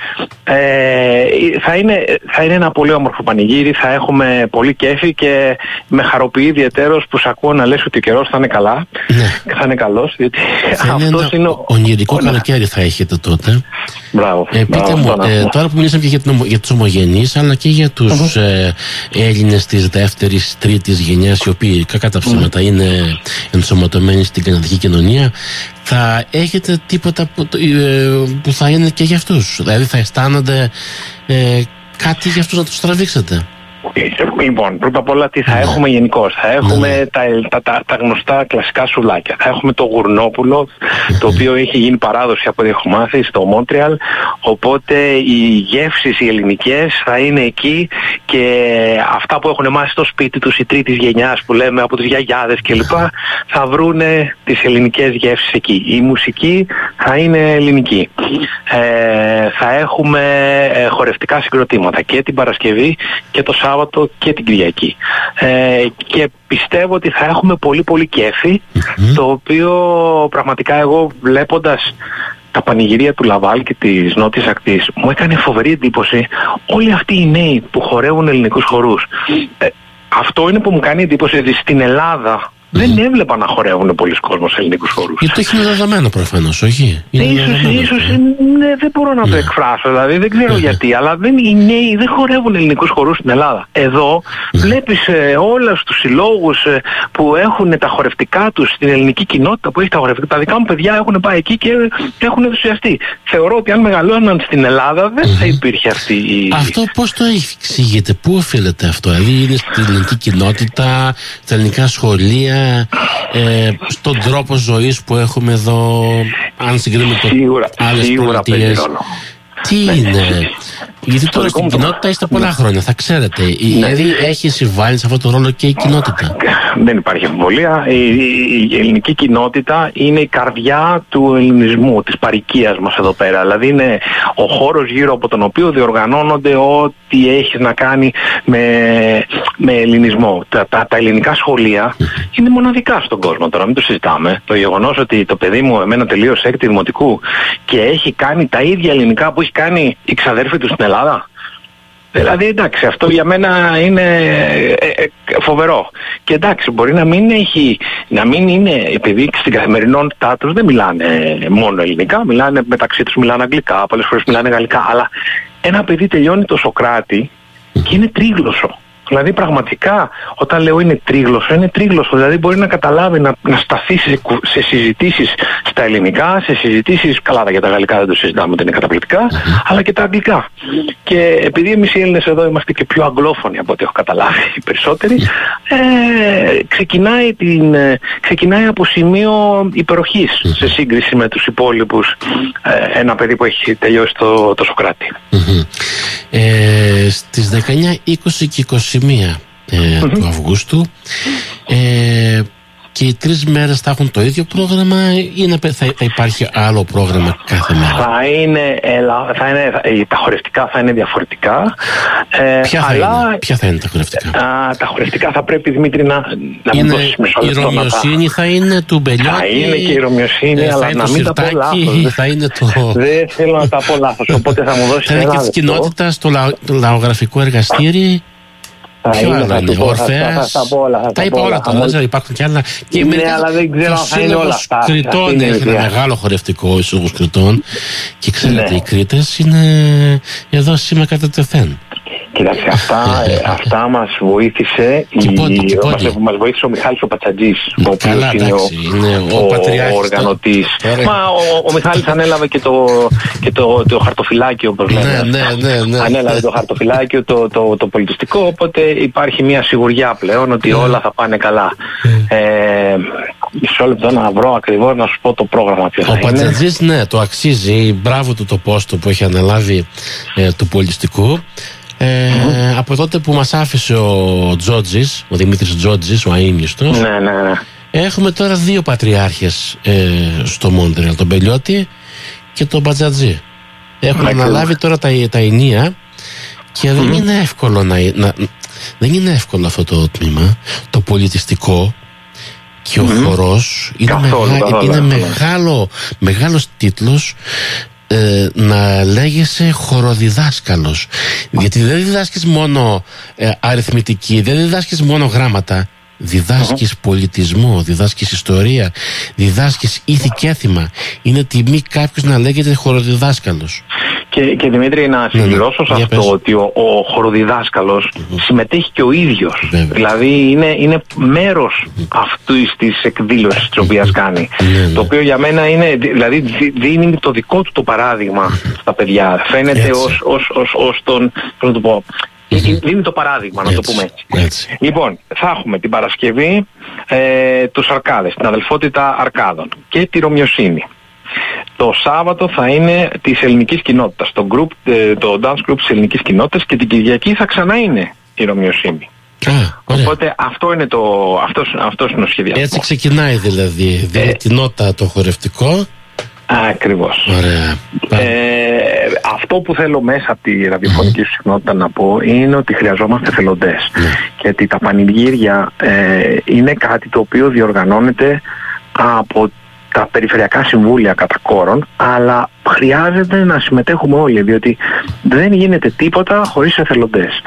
Ε, θα, είναι, θα είναι ένα πολύ όμορφο πανηγύρι, θα έχουμε πολύ κέφι και με χαροποιεί ιδιαιτέρως που σ' ακούω να λες ότι ο καιρός θα είναι καλά. Ναι. Θα είναι καλός, διότι αυτός είναι ο... Ονειρικό καλοκαίρι θα έχετε τότε. Μπράβο. Ε, πείτε μου, ε, τώρα που μιλήσαμε και για, την, για τους ομογενείς, αλλά και για τους uh-huh. ε, Έλληνες της δεύτερης, τρίτης γενιάς, οι οποίοι κακά τα ψέματα uh-huh. είναι ενσωματωμένοι στην καναδική κοινωνία, θα έχετε τίποτα που, ε, που θα είναι και για αυτούς? Δηλαδή θα αισθάνονται ε, κάτι για αυτούς να τους τραβήξετε? Λοιπόν, πρώτα απ' όλα τι θα έχουμε γενικώς? Θα έχουμε τα, τα, τα, τα γνωστά κλασικά σουλάκια. Θα έχουμε το γουρνόπουλο, το οποίο έχει γίνει παράδοση από ό,τι έχω μάθει στο Μόντρεαλ. Οπότε οι γεύσεις οι ελληνικές θα είναι εκεί και αυτά που έχουν μάθει στο σπίτι τους, η τρίτης γενιάς που λέμε από τις γιαγιάδες κλπ, θα βρούνε τις ελληνικές γεύσεις εκεί. Η μουσική θα είναι ελληνική. Ε, θα έχουμε ε, χορευτικά συγκροτήματα και την Παρασκευή και το Σάββατο και την Κυριακή. Ε, και πιστεύω ότι θα έχουμε πολύ πολύ κέφι, mm-hmm. το οποίο πραγματικά εγώ βλέποντας τα πανηγυρία του Λαβάλ και της Νότιας Ακτής μου έκανε φοβερή εντύπωση όλοι αυτοί οι νέοι που χορεύουν ελληνικούς χορούς. Ε, αυτό είναι που μου κάνει εντύπωση ότι στην Ελλάδα δεν mm. έβλεπα να χορεύουν πολλοί κόσμος ελληνικούς χορούς. Γιατί το είναι δεδομένο προφανώς, όχι? Είναι ίσως, δεδομένο, ίσως ναι, δεν μπορώ να ναι. το εκφράσω, δηλαδή δεν ξέρω ναι. γιατί, αλλά δεν, οι νέοι δεν χορεύουν ελληνικούς χορούς στην Ελλάδα. Εδώ ναι. βλέπεις ε, όλους τους συλλόγους ε, που έχουν τα χορευτικά τους στην ελληνική κοινότητα που έχει τα χορευτικά. Τα δικά μου παιδιά έχουν πάει εκεί και έχουν ενθουσιαστεί. Θεωρώ ότι αν μεγαλώναν στην Ελλάδα δεν θα υπήρχε αυτή η... Αυτό πώς το εξηγείτε, πού οφείλεται αυτό? Δηλαδή είναι στην ελληνική κοινότητα, στα ελληνικά σχολεία, Ε, στον τρόπο ζωής που έχουμε εδώ, αν συγκρίνουμε με άλλες πολιτείες? Τι ναι. είναι? Γιατί τώρα στην κοινότητα είστε πολλά χρόνια, θα ξέρετε. Ναι. Δηλαδή έχει συμβάλει σε αυτό το ρόλο και η κοινότητα. Δεν υπάρχει αμφιβολία. Η, η, η ελληνική κοινότητα είναι η καρδιά του ελληνισμού, της παροικίας μας εδώ πέρα. Δηλαδή είναι ο χώρος γύρω από τον οποίο διοργανώνονται ό,τι έχει να κάνει με, με ελληνισμό. Τα, τα, τα ελληνικά σχολεία είναι μοναδικά στον κόσμο τώρα, μην το συζητάμε. Το γεγονός ότι το παιδί μου εμένα τελείωσε έκτη δημοτικού και έχει κάνει τα ίδια ελληνικά που έχει κάνει η ξαδέρφη του στην Ελλάδα. Δηλαδή εντάξει, αυτό για μένα είναι ε, ε, φοβερό. Και εντάξει, μπορεί να μην έχει, να μην είναι, επειδή στην καθημερινότητά τους δεν μιλάνε μόνο ελληνικά, μιλάνε μεταξύ τους, μιλάνε αγγλικά, πολλές φορές μιλάνε γαλλικά, αλλά ένα παιδί τελειώνει το Σοκράτη και είναι τρίγλωσσο. Δηλαδή πραγματικά όταν λέω είναι τρίγλωσσο, είναι τρίγλωσσο, δηλαδή μπορεί να καταλάβει, να, να σταθεί σε, σε συζητήσεις στα ελληνικά, σε συζητήσεις, καλά για τα γαλλικά δεν το συζητάμε, ότι είναι καταπληκτικά, mm-hmm. αλλά και τα αγγλικά. Και επειδή εμείς οι Έλληνες εδώ είμαστε και πιο αγγλόφωνοι από ό,τι έχω καταλάβει οι περισσότεροι, ε, ξεκινάει, την, ξεκινάει από σημείο υπεροχής mm-hmm. σε σύγκριση με τους υπόλοιπους ε, ένα παιδί που έχει τελειώσει το, το Σοκράτη. Mm-hmm. Ε, στις δεκαεννιά, είκοσι και είκοσι μία ε, mm-hmm. του Αυγούστου ε, και οι τρεις μέρες θα έχουν το ίδιο πρόγραμμα ή να, θα, θα υπάρχει άλλο πρόγραμμα κάθε μέρα? Θα είναι, ελα, θα είναι θα, τα χορευτικά θα είναι διαφορετικά. Ε, ποια, θα αλλά, είναι, ποια θα είναι τα χορευτικά? Α, τα χορευτικά θα πρέπει, Δημήτρη, να, να είναι, μου δώσεις μισό λεπτό. Η Ρωμιοσύνη θα είναι του Μπελιώτη? Θα είναι και η Ρωμιοσύνη, ε, αλλά να μην τα πω λάθος. Θα είναι το... Δεν θέλω να τα πω λάθος, οπότε θα μου δώσεις θα ένα είναι και της κοινότητας το, λα, το λαογραφικό εργαστήρι. Ποιο άλλο είναι, ο Ορφέας? Τα είπα όλα τώρα, δεν ξέρω, υπάρχουν και άλλα. Και ναι, αλλά δεν ξέρω αν θα είναι όλα αυτά. Ο Σύλλογος Κρητών έχει ένα μεγάλο χορευτικό, ο Σύλλογος Κρητών. Και ξέρετε, οι Κρήτες είναι εδώ σήμερα κατά τεθέν. Κοίταξε, αυτά, αυτά μας βοήθησε η, μας, μας βοήθησε ο Μιχάλης ο Πατσατζής, ο οποίος είναι, είναι ο, ο, ο οργανωτής. Μα ο, ο Μιχάλης ανέλαβε και το, και το, το χαρτοφυλάκιο, όπως λέμε. Ναι, ναι, ναι, ναι. Ανέλαβε το χαρτοφυλάκιο, το, το, το, το πολιτιστικό, οπότε υπάρχει μια σιγουριά πλέον ότι όλα θα πάνε καλά. ε, Μισό λεπτό να βρω ακριβώς να σου πω το πρόγραμμα ποιο θα είναι. Ο Πατσατζής, ναι, το αξίζει. Μπράβο του το πόστο που έχει αναλάβει ε, του πολιτιστικού. Ε, mm-hmm. Από τότε που μας άφησε ο Τζότζης, ο Δημήτρης Τζότζης, ο αείμνηστος, ναι, ναι, ναι. έχουμε τώρα δύο πατριάρχες ε, στο Μόντρεαλ, τον Μπελιώτη και τον Πατζατζή. Έχουν mm-hmm. αναλάβει τώρα τα, τα ενία και mm-hmm. δεν είναι εύκολο να, να, δεν είναι εύκολο αυτό το τμήμα, το πολιτιστικό και mm-hmm. ο χορός είναι, καθόλου, μεγά, καθόλου, είναι καθόλου. μεγάλο, μεγάλος τίτλος. Ε, να λέγεσαι χοροδιδάσκαλος, γιατί δεν διδάσκεις μόνο ε, αριθμητική, δεν διδάσκεις μόνο γράμματα, διδάσκεις mm-hmm. πολιτισμό, διδάσκεις ιστορία, διδάσκεις ήθη και έθιμα. Είναι τιμή κάποιος να λέγεται χοροδιδάσκαλος. Και, και Δημήτρη, να συμπληρώσω σε αυτό πες. ότι ο, ο χοροδιδάσκαλος mm-hmm. συμμετέχει και ο ίδιος. Βέβαια. Δηλαδή είναι, είναι μέρος mm-hmm. αυτής της εκδήλωσης της οποίας κάνει. Mm-hmm. Το οποίο για μένα είναι, δηλαδή δίνει το δικό του το παράδειγμα mm-hmm. στα παιδιά. Φαίνεται ως, ως, ως, ως τον, πώς να το πω, mm-hmm. δίνει το παράδειγμα, να έτσι, το πούμε έτσι. έτσι. Λοιπόν, θα έχουμε την Παρασκευή ε, τους Αρκάδες, την αδελφότητα Αρκάδων και τη Ρωμιοσύνη. Το Σάββατο θα είναι της ελληνικής κοινότητας, το, group, το dance group της ελληνικής κοινότητας, και την Κυριακή θα ξανά είναι η Ρωμιοσύνη. Α, οπότε αυτό είναι το, αυτός, αυτός είναι ο σχεδιασμός. Έτσι ξεκινάει δηλαδή, δηλαδή ε, την νότα το χορευτικό. Ακριβώς. Ωραία. Ε, αυτό που θέλω μέσα από τη ραδιοφωνική σου συχνότητα να πω είναι ότι χρειαζόμαστε εθελοντές. Mm. Και ότι τα πανηγύρια ε, είναι κάτι το οποίο διοργανώνεται από τα περιφερειακά συμβούλια κατά κόρον, αλλά χρειάζεται να συμμετέχουμε όλοι, διότι δεν γίνεται τίποτα χωρίς εθελοντές.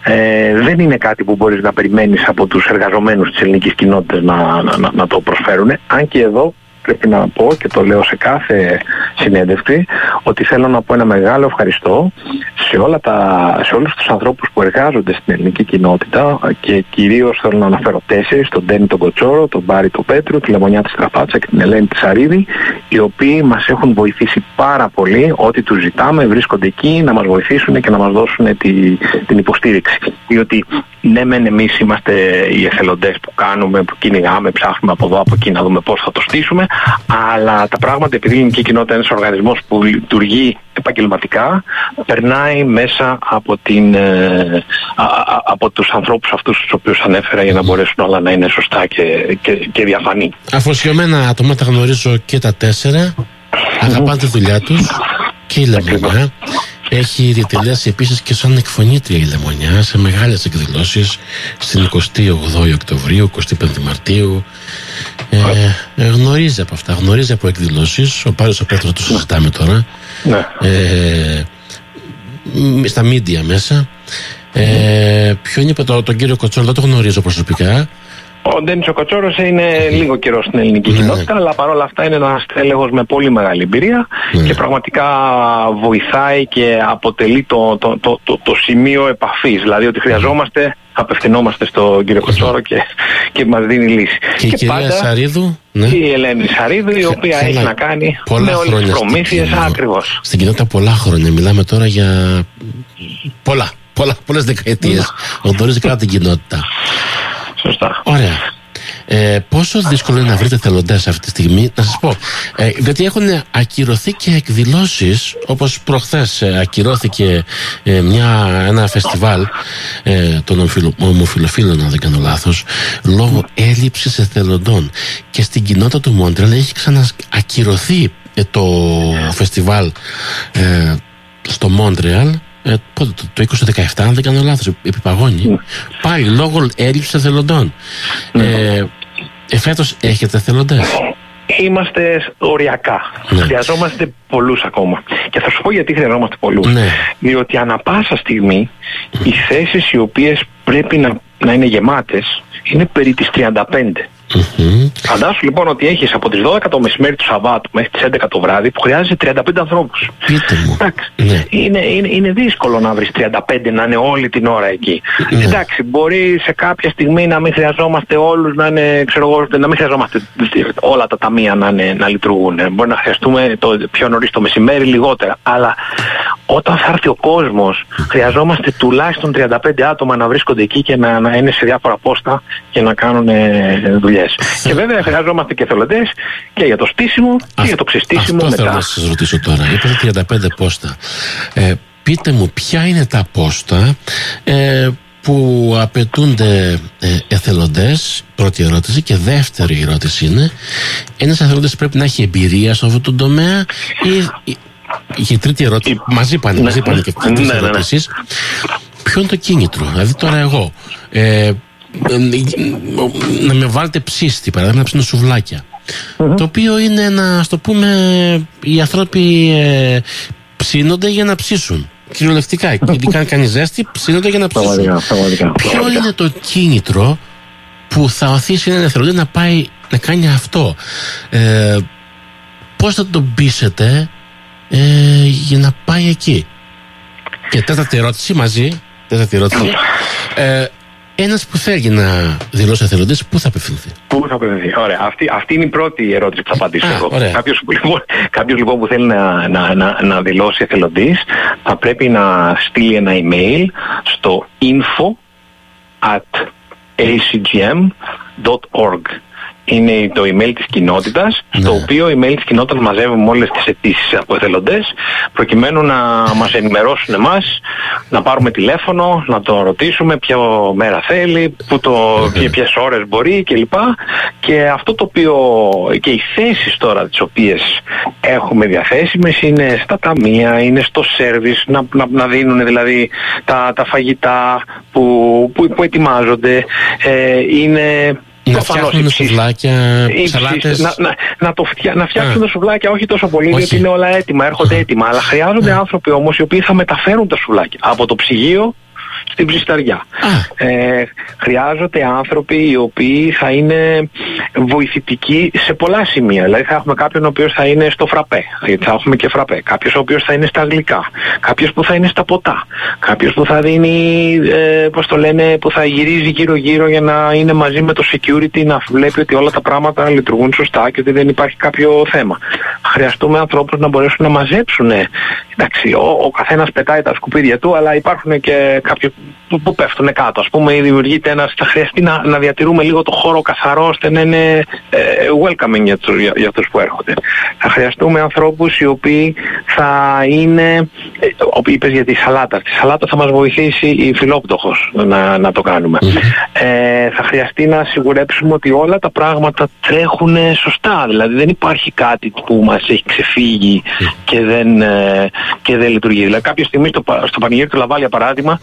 Ε, δεν είναι κάτι που μπορείς να περιμένεις από τους εργαζομένους της ελληνικής κοινότητας να, να, να, να το προσφέρουν, αν και εδώ πρέπει να πω, και το λέω σε κάθε συνέντευξη, ότι θέλω να πω ένα μεγάλο ευχαριστώ σε, όλα τα, σε όλους τους ανθρώπους που εργάζονται στην ελληνική κοινότητα, και κυρίως θέλω να αναφέρω τέσσερις, τον Ντένι τον Κοτσόρο, τον Μπάρι τον Πέτρου, τη Λεμονιά της Στραφάτσα και την Ελένη της Σαρίδη, οι οποίοι μας έχουν βοηθήσει πάρα πολύ. Ό,τι τους ζητάμε βρίσκονται εκεί να μας βοηθήσουν και να μας δώσουν τη, την υποστήριξη. Διότι ναι μεν εμείς είμαστε οι εθελοντές που κάνουμε, που κυνηγάμε, ψάχνουμε από εδώ από εκεί να δούμε πώς θα το στήσουμε, αλλά τα πράγματα, επειδή η ελληνική κοινότητα είναι ένας οργανισμός που λειτουργεί επαγγελματικά, περνάει μέσα από, την, ε, α, α, από τους ανθρώπους αυτούς τους οποίους ανέφερα, για να μπορέσουν όλα να είναι σωστά και, και, και διαφανή. Αφοσιωμένα άτομα, τα γνωρίζω και τα τέσσερα, αγαπάνε τη δουλειά τους και η Λεμονιά. Έχει διατελέσει επίσης και σαν εκφωνήτρια η Λεμονιά σε μεγάλες εκδηλώσεις στην εικοστή ογδόη Οκτωβρίου, εικοστή πέμπτη Μαρτίου. Ε, ε, γνωρίζει από αυτά, γνωρίζει από εκδηλώσεις. Ο Πάρης ο Πέτρος το συζητάμε τώρα. Ναι. Ε, στα μίντια μέσα. Ε, ποιο είναι το, τον κύριο Κοτσόρο, δεν το γνωρίζω προσωπικά. Ο Ντένις ο Κοτσόρος είναι mm. λίγο καιρό στην ελληνική mm. κοινότητα, αλλά παρόλα αυτά είναι ένας τέλεχος με πολύ μεγάλη εμπειρία mm. και πραγματικά βοηθάει και αποτελεί το, το, το, το, το σημείο επαφής. Δηλαδή ότι χρειαζόμαστε, απευθυνόμαστε στον κύριο Κοτσόρο και, και μας δίνει λύση. Και, και η κυρία πάντα, Σαρίδου. Ναι. Η Ελένη Σαρίδου, η οποία Χα, έχει να κάνει με όλες τις προμήθειες ακριβώς. Στην κοινότητα πολλά χρόνια, μιλάμε τώρα για πολλά, πολλά πολλές δεκαετίες. Γνωρίζει καλά την κοινότητα. Σωστά. Ωραία. Ε, πόσο δύσκολο είναι να βρείτε θελοντές αυτή τη στιγμή? Να σας πω, ε, γιατί έχουν ακυρωθεί και εκδηλώσεις, όπως προχθές ε, ακυρώθηκε ε, μια, ένα φεστιβάλ ε, των ομοφυλοφίλων, αν δεν κάνω λάθος, λόγω έλλειψης εθελοντών. Και στην κοινότητα του Μόντρεαλ έχει ξανακυρωθεί ε, το φεστιβάλ ε, στο Μόντρεαλ. Ε, πότε, το, το είκοσι δεκαεπτά, αν δεν κάνω λάθος, επί παγώνει. Mm. Πάλι λόγω έλλειψης εθελοντών. Mm. Ε, εφέτος έχετε εθελοντές? Είμαστε οριακά. Ναι. Χρειαζόμαστε πολλούς ακόμα. Και θα σου πω γιατί χρειαζόμαστε πολλούς. Ναι. Διότι ανά πάσα στιγμή mm. οι θέσεις οι οποίες πρέπει να, να είναι γεμάτες είναι περί τις τριάντα πέντε. Mm-hmm. Φαντάσου λοιπόν ότι έχεις από τις δώδεκα το μεσημέρι του Σαββάτου μέχρι τις έντεκα το βράδυ που χρειάζεσαι τριάντα πέντε ανθρώπους. Εντάξει, ναι. είναι, είναι, είναι δύσκολο να βρεις τριάντα πέντε να είναι όλη την ώρα εκεί. Ναι. Εντάξει, μπορεί σε κάποια στιγμή να μην χρειαζόμαστε όλους, να, είναι, ξέρω εγώ, να μην χρειαζόμαστε όλα τα ταμεία να, είναι, να λειτουργούν. Μπορεί να χρειαστούμε το, πιο νωρίς το μεσημέρι λιγότερα. Αλλά όταν θα έρθει ο κόσμος, χρειαζόμαστε τουλάχιστον τριάντα πέντε άτομα να βρίσκονται εκεί και να, να είναι σε διάφορα πόστα και να κάνουν ε, δουλειές. Και βέβαια χρειαζόμαστε και εθελοντές και για το στήσιμο και Α, για το ξεστήσιμο αυτό μετά. Θέλω να σας ρωτήσω τώρα. Είπατε τριάντα πέντε πόστα. Ε, πείτε μου ποια είναι τα πόστα ε, που απαιτούνται ε, εθελοντές, πρώτη ερώτηση. Και δεύτερη ερώτηση είναι, ένας εθελοντής πρέπει να έχει εμπειρία σε αυτό το τομέα ή... Η τρίτη ερώτηση, η... μαζί πάνε, ναι, μαζί πάνε και αυτές τις ναι, ερωτήσεις. Ναι, ναι. Ποιο είναι το κίνητρο? Δηλαδή τώρα εγώ ε, να με βάλετε ψήστη, παράδειγμα, να ψήνω σουβλάκια. Mm-hmm. Το οποίο είναι να, ας το πούμε, οι άνθρωποι ε, ψήνονται για να ψήσουν. Κυριολεκτικά, γιατί κάνει κανεί ζέστη, ψήνονται για να ψήσουν. Ποιο είναι το κίνητρο που θα οθήσει έναν εθελοντή να πάει να κάνει αυτό? Ε, πώς θα τον πείσετε ε, για να πάει εκεί? Και τέταρτη ερώτηση μαζί, τέταρτη ερώτηση. Ε, Ένας που θέλει να δηλώσει εθελοντής, πού θα απευθυνθεί? Πού θα απευθυνθεί? Ωραία. Αυτή, αυτή είναι η πρώτη ερώτηση που θα απαντήσω εγώ. Κάποιος, λοιπόν, κάποιος λοιπόν που θέλει να, να, να, να δηλώσει εθελοντής θα πρέπει να στείλει ένα email στο info at a c g m dot org. Είναι το email της κοινότητας, ναι. Στο οποίο email της κοινότητας μαζεύουμε όλες τις αιτήσεις από εθελοντές, προκειμένου να μας ενημερώσουν εμάς, να πάρουμε τηλέφωνο, να το ρωτήσουμε ποια μέρα θέλει, που το, και ποιες ώρες μπορεί κλπ. Και αυτό το οποίο, και οι θέσεις τώρα τις οποίες έχουμε διαθέσιμες είναι στα ταμεία, είναι στο service, να, να, να δίνουν δηλαδή τα, τα φαγητά που, που, που ετοιμάζονται, ε, είναι... Να φτιάχνουν σουβλάκια, σαλάτες. Να, να, να, το φτιά, να φτιάξουν τα σουβλάκια όχι τόσο πολύ, όχι. Γιατί είναι όλα έτοιμα, έρχονται Α. έτοιμα. Αλλά χρειάζονται Α. άνθρωποι όμως οι οποίοι θα μεταφέρουν τα σουβλάκια από το ψυγείο στην ψισταριά. Ε, χρειάζονται άνθρωποι οι οποίοι θα είναι βοηθητικοί σε πολλά σημεία. Δηλαδή θα έχουμε κάποιον ο οποίος θα είναι στο φραπέ, γιατί θα έχουμε και φραπέ. Κάποιος ο οποίος θα είναι στα γλυκά. Κάποιος που θα είναι στα ποτά. Κάποιος που θα δίνει, ε, πώς το λένε, που θα γυρίζει γύρω-γύρω για να είναι μαζί με το security, να βλέπει ότι όλα τα πράγματα λειτουργούν σωστά και ότι δεν υπάρχει κάποιο θέμα. Χρειαστούμε ανθρώπους να μπορέσουν να μαζέψουν. Εντάξει, ο, ο καθένας πετάει τα σκουπίδια του, αλλά υπάρχουν και κάποιοι που, που πέφτουν κάτω. Ας πούμε, δημιουργείται ένας, θα χρειαστεί να, να διατηρούμε λίγο το χώρο καθαρό, ώστε να είναι ε, welcoming για, τους, για, για αυτούς που έρχονται. Θα χρειαστούμε ανθρώπους οι οποίοι θα είναι, ε, είπες για τη σαλάτα. Τη σαλάτα θα μας βοηθήσει η Φιλόπτωχος να, να το κάνουμε. Ε, θα χρειαστεί να σιγουρέψουμε ότι όλα τα πράγματα τρέχουν σωστά. Δηλαδή δεν υπάρχει κάτι που μας έχει ξεφύγει και δεν, ε, και δεν λειτουργεί. Δηλαδή κάποια στιγμή στο, στο πανηγύρι του Λαβάλια, παράδειγμα,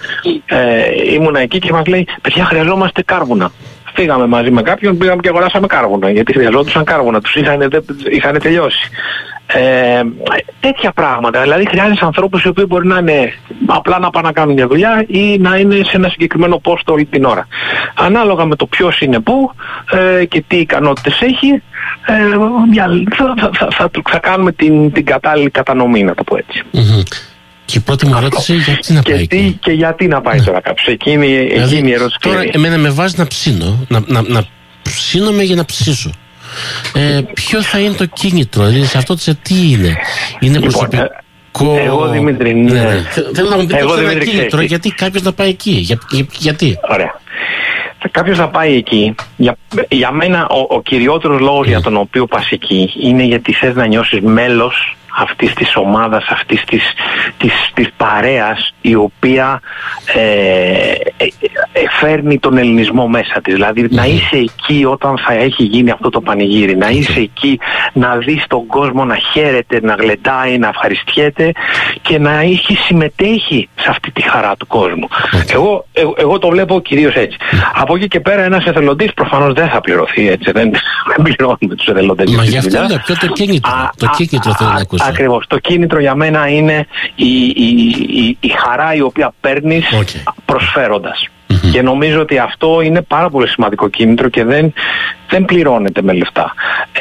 ε, ήμουνα εκεί και μας λέει, παιδιά, χρειαζόμαστε κάρβουνα. Φύγαμε μαζί με κάποιον, πήγαμε και αγοράσαμε κάρβουνα, γιατί χρειαζόντουσαν κάρβουνα, τους είχαν, είχαν τελειώσει. Ε, τέτοια πράγματα. Δηλαδή χρειάζεσαι ανθρώπους οι οποίοι μπορεί να είναι απλά να πάνε να κάνουν μια δουλειά ή να είναι σε ένα συγκεκριμένο πόστο όλη την ώρα. Ανάλογα με το ποιος είναι πού ε, και τι ικανότητες έχει, ε, θα, θα, θα, θα, θα κάνουμε την, την κατάλληλη κατανομή, να το πω έτσι. Mm-hmm. Και η πρώτη μου ερώτηση, γιατί να και πάει τι, εκεί. Και γιατί να πάει τώρα κάποιος. Εκείνη, δηλαδή, εκείνη η ερώτηση. Τώρα εμένα με βάζει να ψήνω, να, να, να ψήνομαι για να ψήσω. Ε, ποιο θα είναι το κίνητρο, δηλαδή σε αυτό τι είναι. Είναι προσωπικό. Λοιπόν, εγώ Δημήτρη, ναι. ναι. Θέλω να μου πείτε εγώ, ποιο Δημήτρη, είναι το κίνητρο, γιατί κάποιος να πάει εκεί. Για, για, γιατί. Ωραία. Κάποιος θα πάει εκεί, για, για μένα ο, ο κυριότερος λόγος mm. για τον οποίο πας εκεί είναι γιατί θες να νιώσεις μέλος αυτής της ομάδας, αυτής της, της, της παρέας η οποία ε, ε, ε, φέρνει τον ελληνισμό μέσα της. Δηλαδή mm. να είσαι εκεί όταν θα έχει γίνει αυτό το πανηγύρι, να είσαι εκεί να δεις τον κόσμο να χαίρεται, να γλεντάει, να ευχαριστιέται και να έχει συμμετέχει σε αυτή τη χαρά του κόσμου. Okay. Εγώ, εγώ, εγώ το βλέπω κυρίως έτσι. Από εκεί και πέρα ένας εθελοντής προφανώς δεν θα πληρωθεί έτσι, δεν, δεν πληρώνουμε τους εθελοντές. Μα γι' αυτό λέω, ποιο το κίνητρο, α, το κίνητρο α, θέλω α, να ακούσω. Ακριβώς, το κίνητρο για μένα είναι η, η, η, η χαρά η οποία παίρνεις okay. προσφέροντας. Mm-hmm. Και νομίζω ότι αυτό είναι πάρα πολύ σημαντικό κίνητρο και δεν, δεν πληρώνεται με λεφτά.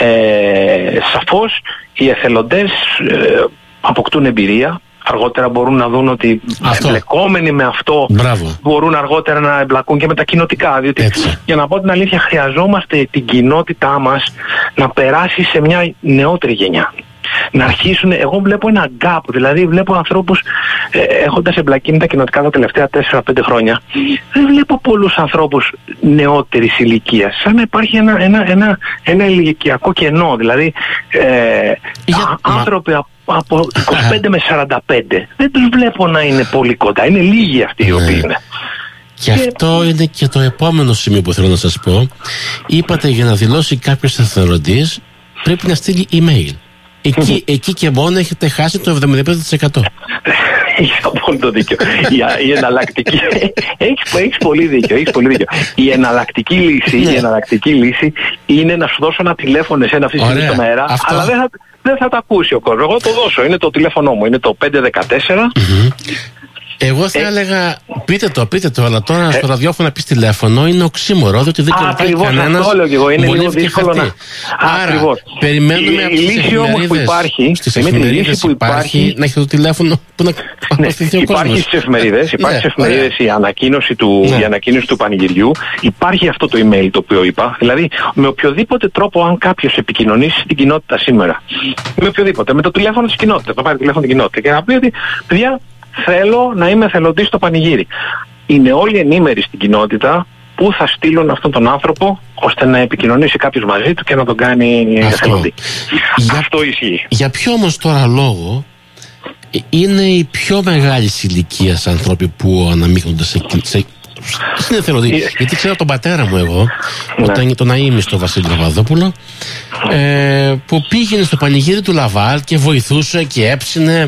Ε, σαφώς οι εθελοντές ε, αποκτούν εμπειρία. Αργότερα μπορούν να δουν ότι αυτό. εμπλεκόμενοι με αυτό Μπράβο. μπορούν αργότερα να εμπλακούν και με τα κοινοτικά. Διότι έτσι. για να πω την αλήθεια, χρειαζόμαστε την κοινότητά μας να περάσει σε μια νεότερη γενιά. Να αρχίσουν, εγώ βλέπω ένα gap, δηλαδή βλέπω ανθρώπους ε, έχοντας εμπλακεί με τα κοινοτικά τα τελευταία τέσσερα πέντε χρόνια, δεν βλέπω πολλούς ανθρώπους νεότερης ηλικίας, σαν να υπάρχει ένα, ένα, ένα, ένα ηλικιακό κενό, δηλαδή ε, Για, άνθρωποι μα... από είκοσι πέντε με σαράντα πέντε δεν τους βλέπω να είναι πολύ κοντά, είναι λίγοι αυτοί οι οποίοι είναι. Και αυτό είναι και το επόμενο σημείο που θέλω να σας πω. Είπατε για να δηλώσει κάποιος εθελοντής πρέπει να στείλει email. Εκεί, εκεί και μόνο έχετε χάσει το εβδομήντα πέντε τοις εκατό. Έχεις απόλυτο δίκιο. η, η εναλλακτική... έχεις, έχεις πολύ δίκιο, έχεις πολύ δίκιο. Η εναλλακτική λύση, η εναλλακτική λύση είναι να σου δώσω ένα τηλέφωνο σε ένα αυτή τη στιγμή στον αέρα, αυτό... αλλά δεν θα, δεν θα τα ακούσει ο κόσμος. Εγώ το δώσω, είναι το τηλέφωνό μου, είναι το πέντε ένα τέσσερα. Mm-hmm. Εγώ θα ε, έλεγα, πείτε το, πείτε το, αλλά τώρα ε, στο ραδιόφωνο να πεις τηλέφωνο είναι οξύμορο, διότι δεν κρατάει κανένας. Αυτό λέω εγώ, είναι λίγο δύσκολο να... Άρα, ακριβώς. Περιμένουμε από τις εφημερίδες, στις εφημερίδες που υπάρχει, να έχετε το τηλέφωνο που να αποστηθεί ο κόσμος. Υπάρχει στις εφημερίδες, υπάρχει στις εφημερίδες η ανακοίνωση του πανηγυριού, υπάρχει αυτό το email το οποίο είπα, δηλαδή με οποιοδήποτε τρόπο αν κάποιος επικοινωνήσει στην κοινότητα σήμερα, με οποιοδήποτε, με το τηλέφωνο της κοινότητας, θα πάρει τηλέφωνο την κοινότητα και να πει ότι, παιδιά, θέλω να είμαι εθελοντής στο πανηγύρι. Είναι όλοι ενήμεροι στην κοινότητα που θα στείλουν αυτόν τον άνθρωπο ώστε να επικοινωνήσει κάποιος μαζί του και να τον κάνει εθελοντή. Για, αυτό ισχύει. Για ποιο όμως τώρα λόγο είναι οι πιο μεγάλης ηλικίας άνθρωποι που αναμίχνονται σε, σε στην εθελοντή. Γιατί ξέρω τον πατέρα μου εγώ, ναι. όταν τον αείμιστο Βασίλη Παπαδόπουλο, ε, που πήγαινε στο πανηγύρι του Λαβάλ και βοηθούσε και έψινε.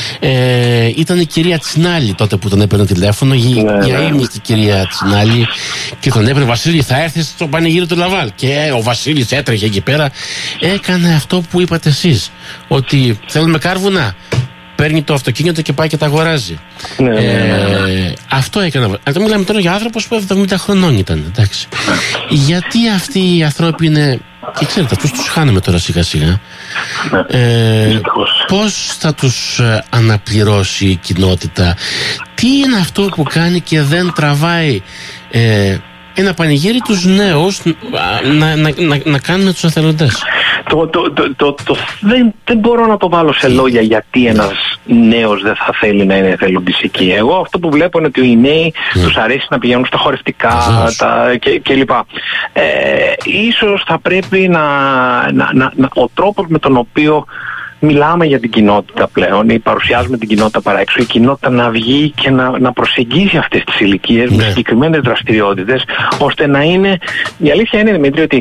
Ε, ήταν η κυρία Τσινάλη τότε που τον έπαιρνε τηλέφωνο, η, ναι, η αείμιστη κυρία Τσινάλη, και τον έπαιρνε, Βασίλη, θα έρθεις στο πανηγύρι του Λαβάλ. Και ο Βασίλης έτρεχε εκεί πέρα. Έκανε αυτό που είπατε εσείς, ότι θέλουμε κάρβουνα. Παίρνει το αυτοκίνητο και πάει και τα αγοράζει. Ναι, ε, ναι, ναι, ναι. Αυτό έκανα. Αλλά μιλάμε τώρα για άνθρωπος που εβδομήντα χρονών ήταν. Εντάξει. Γιατί αυτοί οι άνθρωποι είναι. Και ξέρετε, αυτούς τους χάνουμε τώρα σιγά σιγά. Ε, πώς θα τους αναπληρώσει η κοινότητα, τι είναι αυτό που κάνει και δεν τραβάει ε, ένα πανηγύρι τους νέους να, να, να, να κάνουν τους εθελοντές. Το, το, το, το, το, δεν, δεν μπορώ να το βάλω σε λόγια γιατί ένας νέος δεν θα θέλει να είναι εθελοντής εκεί. Εγώ αυτό που βλέπω είναι ότι οι νέοι mm. τους αρέσει να πηγαίνουν στα χορευτικά τα, και, και λοιπά. Ε, ίσως θα πρέπει να, να, να, να, ο τρόπος με τον οποίο μιλάμε για την κοινότητα πλέον ή παρουσιάζουμε την κοινότητα παρά έξω, η κοινότητα να βγει και να, να προσεγγίσει αυτές τις ηλικίες yeah. με συγκεκριμένες δραστηριότητες, ώστε να είναι, η αλήθεια είναι, Δημήτρη, ότι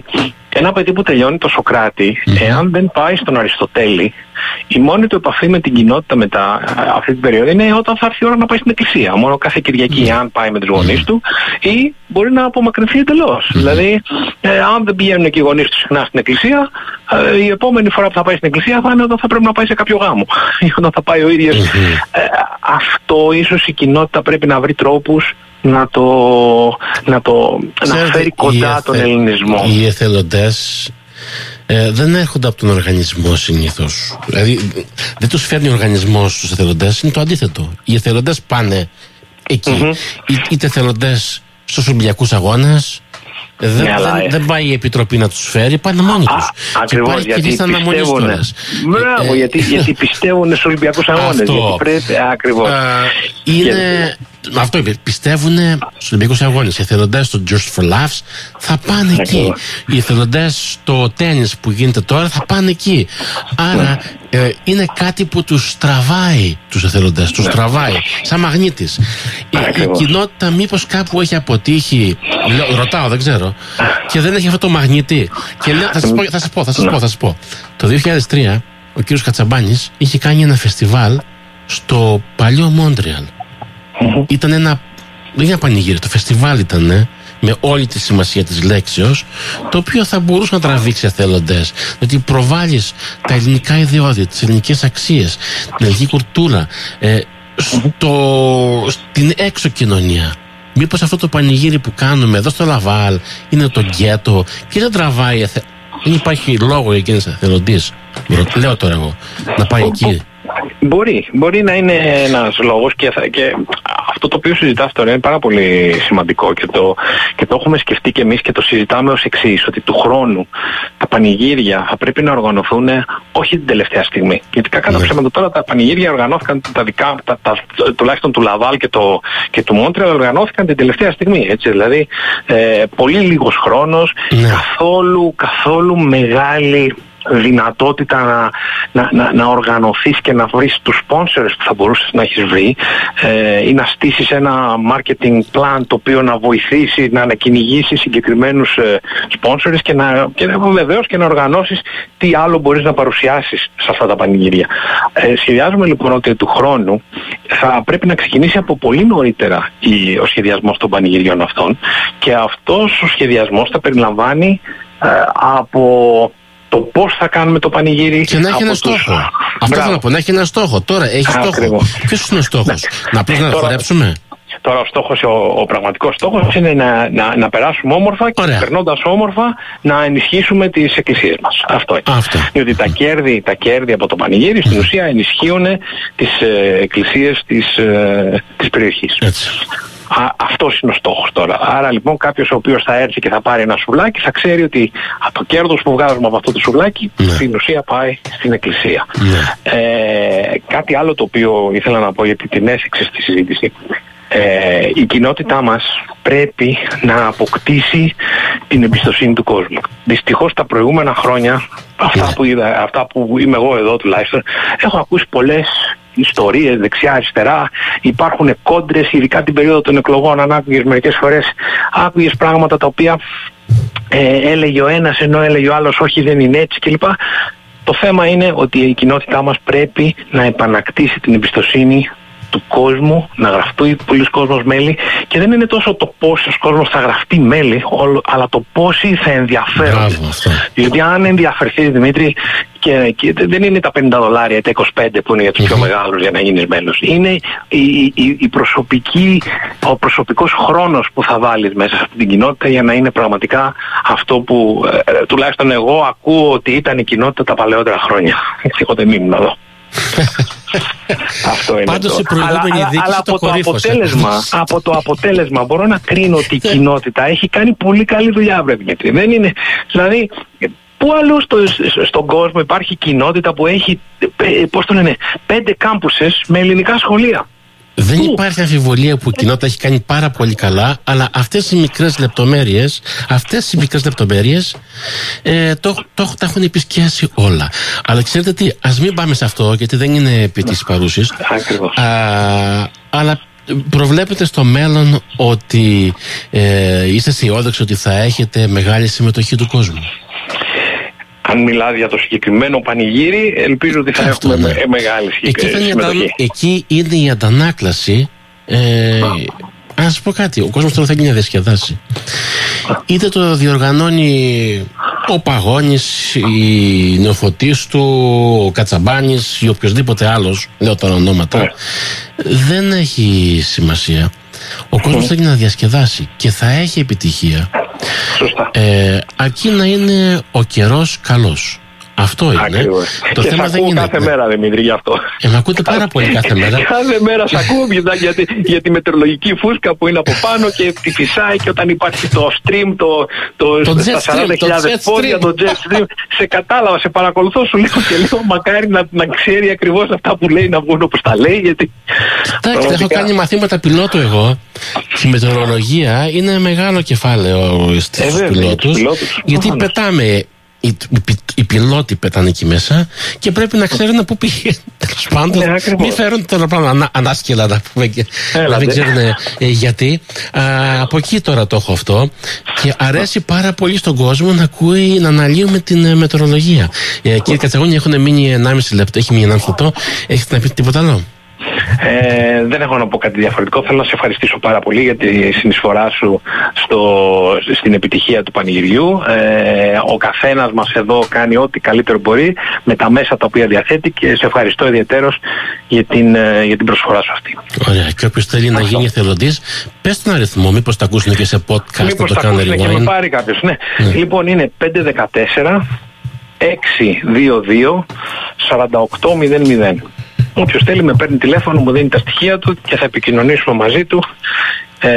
ένα παιδί που τελειώνει το Σωκράτη, mm-hmm. εάν δεν πάει στον Αριστοτέλη, η μόνη του επαφή με την κοινότητα μετά αυτή την περίοδο είναι όταν θα έρθει η ώρα να πάει στην εκκλησία. Μόνο κάθε Κυριακή, mm-hmm. αν πάει με τους γονείς του, ή μπορεί να απομακρυνθεί εντελώς. Mm-hmm. Δηλαδή, ε, αν δεν πηγαίνουν και οι γονείς του συχνά στην εκκλησία, ε, η επόμενη φορά που θα πάει στην εκκλησία θα είναι όταν θα πρέπει να πάει σε κάποιο γάμο. Ή όταν θα πάει ο ίδιος. Mm-hmm. Ε, αυτό ίσως η κοινότητα πρέπει να βρει τρόπους να το, να το Ξέρετε, να φέρει κοντά εθε, τον ελληνισμό. Οι εθελοντές ε, δεν έρχονται από τον οργανισμό συνήθως. Δηλαδή δεν τους φέρνει ο οργανισμός τους εθελοντές, είναι το αντίθετο. Οι εθελοντές πάνε εκεί. Mm-hmm. Ή, είτε εθελοντές στους Ολυμπιακούς Αγώνες, Δεν, ναι, δεν, δεν πάει η Επιτροπή να τους φέρει, πάνε μόνοι τους. Ακριβώς, γιατί πιστεύουν. Μπράβο, ε, γιατί, γιατί πιστεύουν στους Ολυμπιακούς Αγώνες. Αυτό. Γιατί πρέπει, ακριβώς. Α, είναι, και... Αυτό είπε, πιστεύουν στους Ολυμπιακούς Αγώνες. Οι εθελοντές στο Just for Laughs θα πάνε εκεί. Οι εθελοντές στο τένις που γίνεται τώρα θα πάνε εκεί. Άρα ε, είναι κάτι που τους τραβάει τους εθελοντές, τους τραβάει σαν μαγνήτης. Η, η κοινότητα μήπως κάπου έχει αποτύχει, λέω, ρωτάω, δεν ξέρω, και δεν έχει αυτό το μαγνητή. Και λέω, θα σας πω, θα σας πω, θα σας πω, θα σας πω. Το δύο χιλιάδες τρία ο κύριος Κατσαμπάνης είχε κάνει ένα φεστιβάλ στο παλιό Μόντρεαλ. Ήταν ένα, δεν ήταν πανηγύρι, το φεστιβάλ ήταν με όλη τη σημασία της λέξεως, το οποίο θα μπορούσε να τραβήξει εθελοντές, διότι προβάλλεις τα ελληνικά ιδεώδη, τις ελληνικές αξίες, την ελληνική κουλτούρα ε, στο, στην έξω κοινωνία. Μήπως αυτό το πανηγύρι που κάνουμε εδώ στο Λαβάλ είναι το γκέτο και δεν τραβάει, δεν υπάρχει λόγο για εκείνες εθελοντής, λέω τώρα εγώ, να πάει εκεί. Μπορεί, μπορεί να είναι ένας λόγος και, θα, και αυτό το οποίο συζητάς τώρα είναι πάρα πολύ σημαντικό και το, και το έχουμε σκεφτεί και εμείς και το συζητάμε ως εξής, ότι του χρόνου τα πανηγύρια θα πρέπει να οργανωθούν όχι την τελευταία στιγμή. Γιατί κακά τα ψέματα τώρα τα πανηγύρια οργανώθηκαν τα δικά, τα, τα, τουλάχιστον του Λαβάλ και, το, και του Μόντρεαλ οργανώθηκαν την τελευταία στιγμή. Έτσι, δηλαδή ε, πολύ λίγος χρόνος, ναι. καθόλου, καθόλου μεγάλη δυνατότητα να, να, να, να οργανωθείς και να βρεις τους sponsors που θα μπορούσες να έχεις βρει ε, ή να στήσεις ένα marketing plan το οποίο να βοηθήσει να ανακυνηγήσει συγκεκριμένους ε, sponsors και, να, και βεβαίως και να οργανώσεις τι άλλο μπορείς να παρουσιάσεις σε αυτά τα πανηγύρια. Ε, σχεδιάζουμε λοιπόν ότι του χρόνου θα πρέπει να ξεκινήσει από πολύ νωρίτερα η, ο σχεδιασμός των πανηγυριών αυτών και αυτός ο σχεδιασμός θα περιλαμβάνει ε, από το πώς θα κάνουμε το πανηγύρι. Και να έχει ένα τους... στόχο. Αυτό θέλω να πω, να έχει ένα στόχο. Τώρα έχει στόχο. Ποιος είναι ο στόχος? Να απλώς να χορέψουμε. Τώρα ο στόχος, ο, ο πραγματικός στόχος είναι να, να, να περάσουμε όμορφα και περνώντας όμορφα να ενισχύσουμε τις εκκλησίες μας. Αυτό είναι. Αυτό. Διότι τα κέρδη, τα κέρδη από το πανηγύρι στην ουσία ενισχύουν τις ε, εκκλησίες της, ε, της περιοχής. Έτσι. Α, αυτός είναι ο στόχος τώρα. Άρα λοιπόν κάποιος ο οποίος θα έρθει και θα πάρει ένα σουβλάκι θα ξέρει ότι το κέρδος που βγάζουμε από αυτό το σουβλάκι ναι. στην ουσία πάει στην εκκλησία. Ναι. Ε, κάτι άλλο το οποίο ήθελα να πω γιατί την έσυξε στη συζήτηση. Ε, η κοινότητά μας πρέπει να αποκτήσει την εμπιστοσύνη του κόσμου. Δυστυχώς τα προηγούμενα χρόνια, αυτά που, είδα, αυτά που είμαι εγώ εδώ τουλάχιστον, έχω ακούσει πολλές ιστορίες δεξιά-αριστερά, υπάρχουν κόντρες, ειδικά την περίοδο των εκλογών, αν άκουγες μερικές φορές, άκουγες πράγματα τα οποία ε, έλεγε ο ένας ενώ έλεγε ο άλλος όχι δεν είναι έτσι κλπ. Το θέμα είναι ότι η κοινότητά μας πρέπει να επανακτήσει την εμπιστοσύνη του κόσμου, να γραφτεί πολλοί κόσμος μέλη και δεν είναι τόσο το πόσος κόσμος θα γραφτεί μέλη, αλλά το πόσοι θα ενδιαφέρονται. Διότι αν ενδιαφερθείς, Δημήτρη, και, και δεν είναι τα πενήντα δολάρια, τα είκοσι πέντε που είναι για τους πιο μεγάλους για να γίνεις μέλος. Είναι η, η, η προσωπική, ο προσωπικός χρόνος που θα βάλεις μέσα σε αυτή την κοινότητα για να είναι πραγματικά αυτό που ε, τουλάχιστον εγώ ακούω ότι ήταν η κοινότητα τα παλαιότερα χρόνια. Εγώ δεν ήμουν εδώ. Αυτό είναι. Πάντως το. η προηγούμενη αλλά, δίκηση αλλά το από, το αποτέλεσμα, από το αποτέλεσμα μπορώ να κρίνω ότι η κοινότητα έχει κάνει πολύ καλή δουλειά, βρε Δημήτρη. Δεν είναι, δηλαδή, πού αλλού στο, στον κόσμο υπάρχει κοινότητα που έχει, πώς το λένε, πέντε κάμπουσες με ελληνικά σχολεία. Δεν Πού? υπάρχει αμφιβολία που η κοινότητα έχει κάνει πάρα πολύ καλά, αλλά αυτές οι μικρές λεπτομέρειες, αυτές οι μικρές λεπτομέρειες ε, το, το, τα έχουν επισκιάσει όλα. Αλλά ξέρετε τι, ας μην πάμε σε αυτό, γιατί δεν είναι επί της παρούσης. Ακριβώς. Α, αλλά προβλέπετε στο μέλλον ότι ε, είστε αισιόδοξοι ότι θα έχετε μεγάλη συμμετοχή του κόσμου? αν μιλάς για το συγκεκριμένο πανηγύρι, ελπίζω ότι θα και έχουμε ναι. μεγάλη συμμετοχή. Εκεί είναι η αντανάκλαση. Ε, να σας πω κάτι, ο κόσμος τώρα θέλει να διασκεδάσει. Είτε το διοργανώνει ο Παγώνης, η Νεοφωτής του, ο Κατσαμπάνης ή οποιοδήποτε άλλος, λέω τα ονόματα, yeah. δεν έχει σημασία. Ο κόσμος θέλει να διασκεδάσει και θα έχει επιτυχία. Ε, αρκεί να είναι ο καιρός καλός. Αυτό είναι. Ακριβώς. Το και θέμα σ' δεν ακούω είναι. κάθε μέρα, Δημήτρη, γι' αυτό. Ε, με ακούτε πάρα πολύ κάθε μέρα. Κάθε μέρα σ' ακούω για, τη, για τη μετεωρολογική φούσκα που είναι από πάνω και τη φυσάει, και όταν υπάρχει το stream, το, το, το στα σαράντα χιλιάδες πόδια, το jet stream. Σε κατάλαβα, σε παρακολουθώ, σου λέω και λέω μακάρι να, να ξέρει ακριβώς αυτά που λέει, να βγουν όπως τα λέει. Γιατί. Εντάξει, έχω κάνει μαθήματα πιλότου εγώ. Η μετεωρολογία είναι μεγάλο κεφάλαιο στους ε, πιλότους. Γιατί πετάμε. Οι, οι, οι πιλότοι πετάνε εκεί μέσα και πρέπει να ξέρουν πού πηγαίνουν. Τέλος πάντων, ναι, μην φέρουν το αεροπλάνο ανά, ανάσκελα να πούμε και Έλα, να μην ξέρουν ε, γιατί. Α, από εκεί τώρα το έχω αυτό και αρέσει πάρα πολύ στον κόσμο να ακούει, να αναλύουμε την ε, μετεωρολογία. Ε, κύριε Κατσαγώνη, έχουν μείνει ενάμιση λεπτό, έχει μείνει ένα λεπτό. Έχετε να πείτε τίποτα άλλο? Ε, δεν έχω να πω κάτι διαφορετικό. Θέλω να σε ευχαριστήσω πάρα πολύ για τη συνεισφορά σου στο, στην επιτυχία του πανηγυριού. Ε, ο καθένας μας εδώ κάνει ό,τι καλύτερο μπορεί με τα μέσα τα οποία διαθέτει και σε ευχαριστώ ιδιαιτέρως για την, για την προσφορά σου αυτή. Ωραία. Και όποιος θέλει Αυτό. να γίνει εθελοντής, πες τον αριθμό, μήπως τα ακούσουν και σε podcast. Μήπως τα ακούσουν και με πάρει κάποιος. Ναι. Ναι. Λοιπόν, είναι πέντε ένα τέσσερα έξι δύο δύο τέσσερα οκτώ μηδέν μηδέν. Όποιος θέλει με παίρνει τηλέφωνο, μου δίνει τα στοιχεία του και θα επικοινωνήσουμε μαζί του. Ε,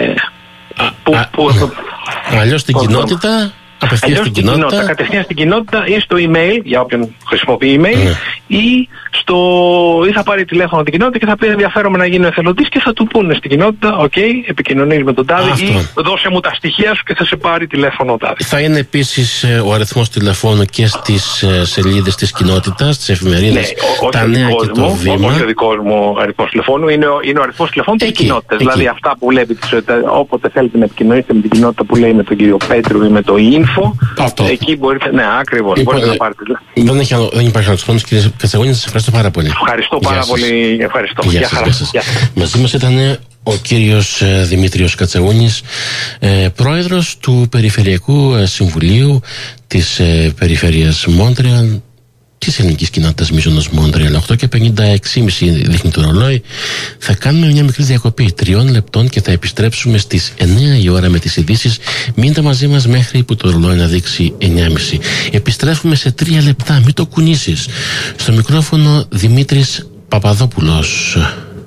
που, α, που, α, αλλιώς στην κοινότητα, απευθείας στην κοινότητα. κοινότητα. Κατευθείαν στην κοινότητα ή στο email, για όποιον χρησιμοποιεί email, mm. ή, στο, ή θα πάρει τηλέφωνο την κοινότητα και θα πει ενδιαφέρομαι να γίνει εθελοντής και θα του πούνε στην κοινότητα, οκ, okay, επικοινωνείς με τον τάδε ή δώσε μου τα στοιχεία σου και θα σε πάρει τηλέφωνο ο τάδε. Θα είναι επίσης ε, ο αριθμός τηλεφώνου και στις ε, σελίδες της κοινότητας, στις εφημερίδες, ναι, τα νέα και το βήμα. Όχι ο δικός μου αριθμός τηλεφώνου, είναι ο, είναι ο αριθμός τηλεφώνου της κοινότητας. Δηλαδή αυτά που βλέπετε, όποτε θέλετε να επικοινωνήσετε με την κοινότητα που λέει με τον κύριο Πέτρου ή με το info, αυτό. Εκεί μπορείτε, ναι, ακριβώς, λοιπόν, μπορείτε να πάρετε. Δεν, έχει, δεν υπάρχει άλλος χρόνος, κύριε Κατσαγώνη, σας ευχαριστώ πάρα πολύ. Ευχαριστώ πάρα σας. πολύ, ευχαριστώ. Γεια, Γεια σας, σας. Γεια σας. Μαζί μας ήταν ο κύριος ε, Δημήτριος Κατσαγώνης, ε, πρόεδρος του Περιφερειακού ε, Συμβουλίου της ε, Περιφέρειας Μόντρεαλ, της ελληνικής κοινότητας Μίζωνος Μόντρεαλ. Οκτώ και πενήντα έξι δείχνει το ρολόι. Θα κάνουμε μια μικρή διακοπή τριών λεπτών και θα επιστρέψουμε στις εννιά η ώρα με τις ειδήσεις. Μείνετε μαζί μας μέχρι που το ρολόι να δείξει εννιά και μισή. Επιστρέφουμε σε τρία λεπτά, μην το κουνήσεις. Στο μικρόφωνο Δημήτρης Παπαδόπουλος.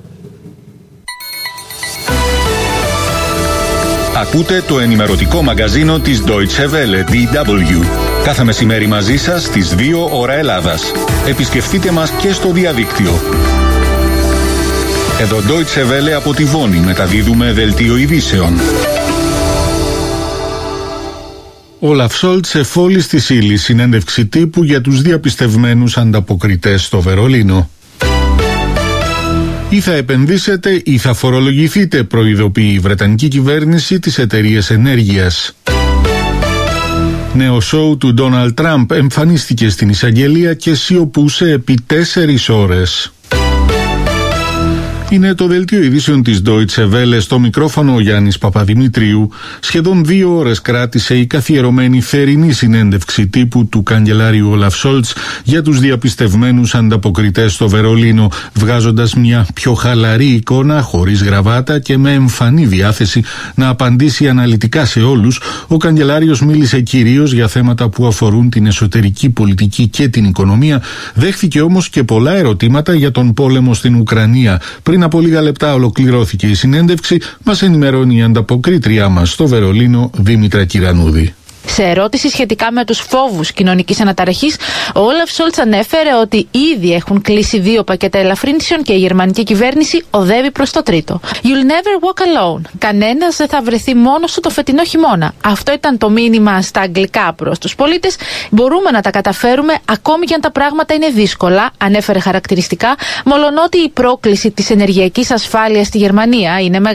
Ακούτε το ενημερωτικό μαγκαζίνο της Deutsche Welle, ντι ντάμπλιου. Κάθε μεσημέρι μαζί σας στις δύο ώρα Ελλάδας. Επισκεφτείτε μας και στο διαδίκτυο. Εδώ Deutsche Welle από τη Βόνη μεταδίδουμε δελτίο ειδήσεων. Όλαφ Σόλτς εφόλης της ύλης, συνέντευξη τύπου για τους διαπιστευμένους ανταποκριτές στο Βερολίνο. Ή θα επενδύσετε ή θα φορολογηθείτε, προειδοποιεί η Βρετανική κυβέρνηση τις εταιρείες ενέργειας. Νέο σόου του Ντόναλντ Τραμπ εμφανίστηκε στην εισαγγελία και σιωπούσε επί τέσσερις ώρες. Είναι το δελτίο ειδήσεων της Deutsche Welle, στο μικρόφωνο ο Γιάννης Παπαδημητρίου. Σχεδόν δύο ώρες κράτησε η καθιερωμένη θερινή συνέντευξη τύπου του καγκελάριου Όλαφ Σόλτς για τους διαπιστευμένους ανταποκριτές στο Βερολίνο, βγάζοντας μια πιο χαλαρή εικόνα, χωρίς γραβάτα και με εμφανή διάθεση να απαντήσει αναλυτικά σε όλους. Ο καγκελάριος μίλησε κυρίως για θέματα που αφορούν την εσωτερική πολιτική και την οικονομία, δέχθηκε όμως και πολλά ερωτήματα για τον πόλεμο στην Ουκρανία. Πριν από λίγα λεπτά ολοκληρώθηκε η συνέντευξη, μας ενημερώνει η ανταποκρίτριά μας στο Βερολίνο, Δήμητρα Κυρανούδη. Σε ερώτηση σχετικά με τους φόβους κοινωνικής αναταραχής, ο Όλαφ Σόλτς ανέφερε ότι ήδη έχουν κλείσει δύο πακέτα ελαφρύνσεων και η γερμανική κυβέρνηση οδεύει προς το τρίτο. You'll never walk alone. Κανένας δεν θα βρεθεί μόνος του το φετινό χειμώνα. Αυτό ήταν το μήνυμα στα αγγλικά προς τους πολίτες. Μπορούμε να τα καταφέρουμε ακόμη και αν τα πράγματα είναι δύσκολα, ανέφερε χαρακτηριστικά, μολονότι η πρόκληση της ενεργειακής ασφάλειας στη Γερμανία είναι μεγάλη.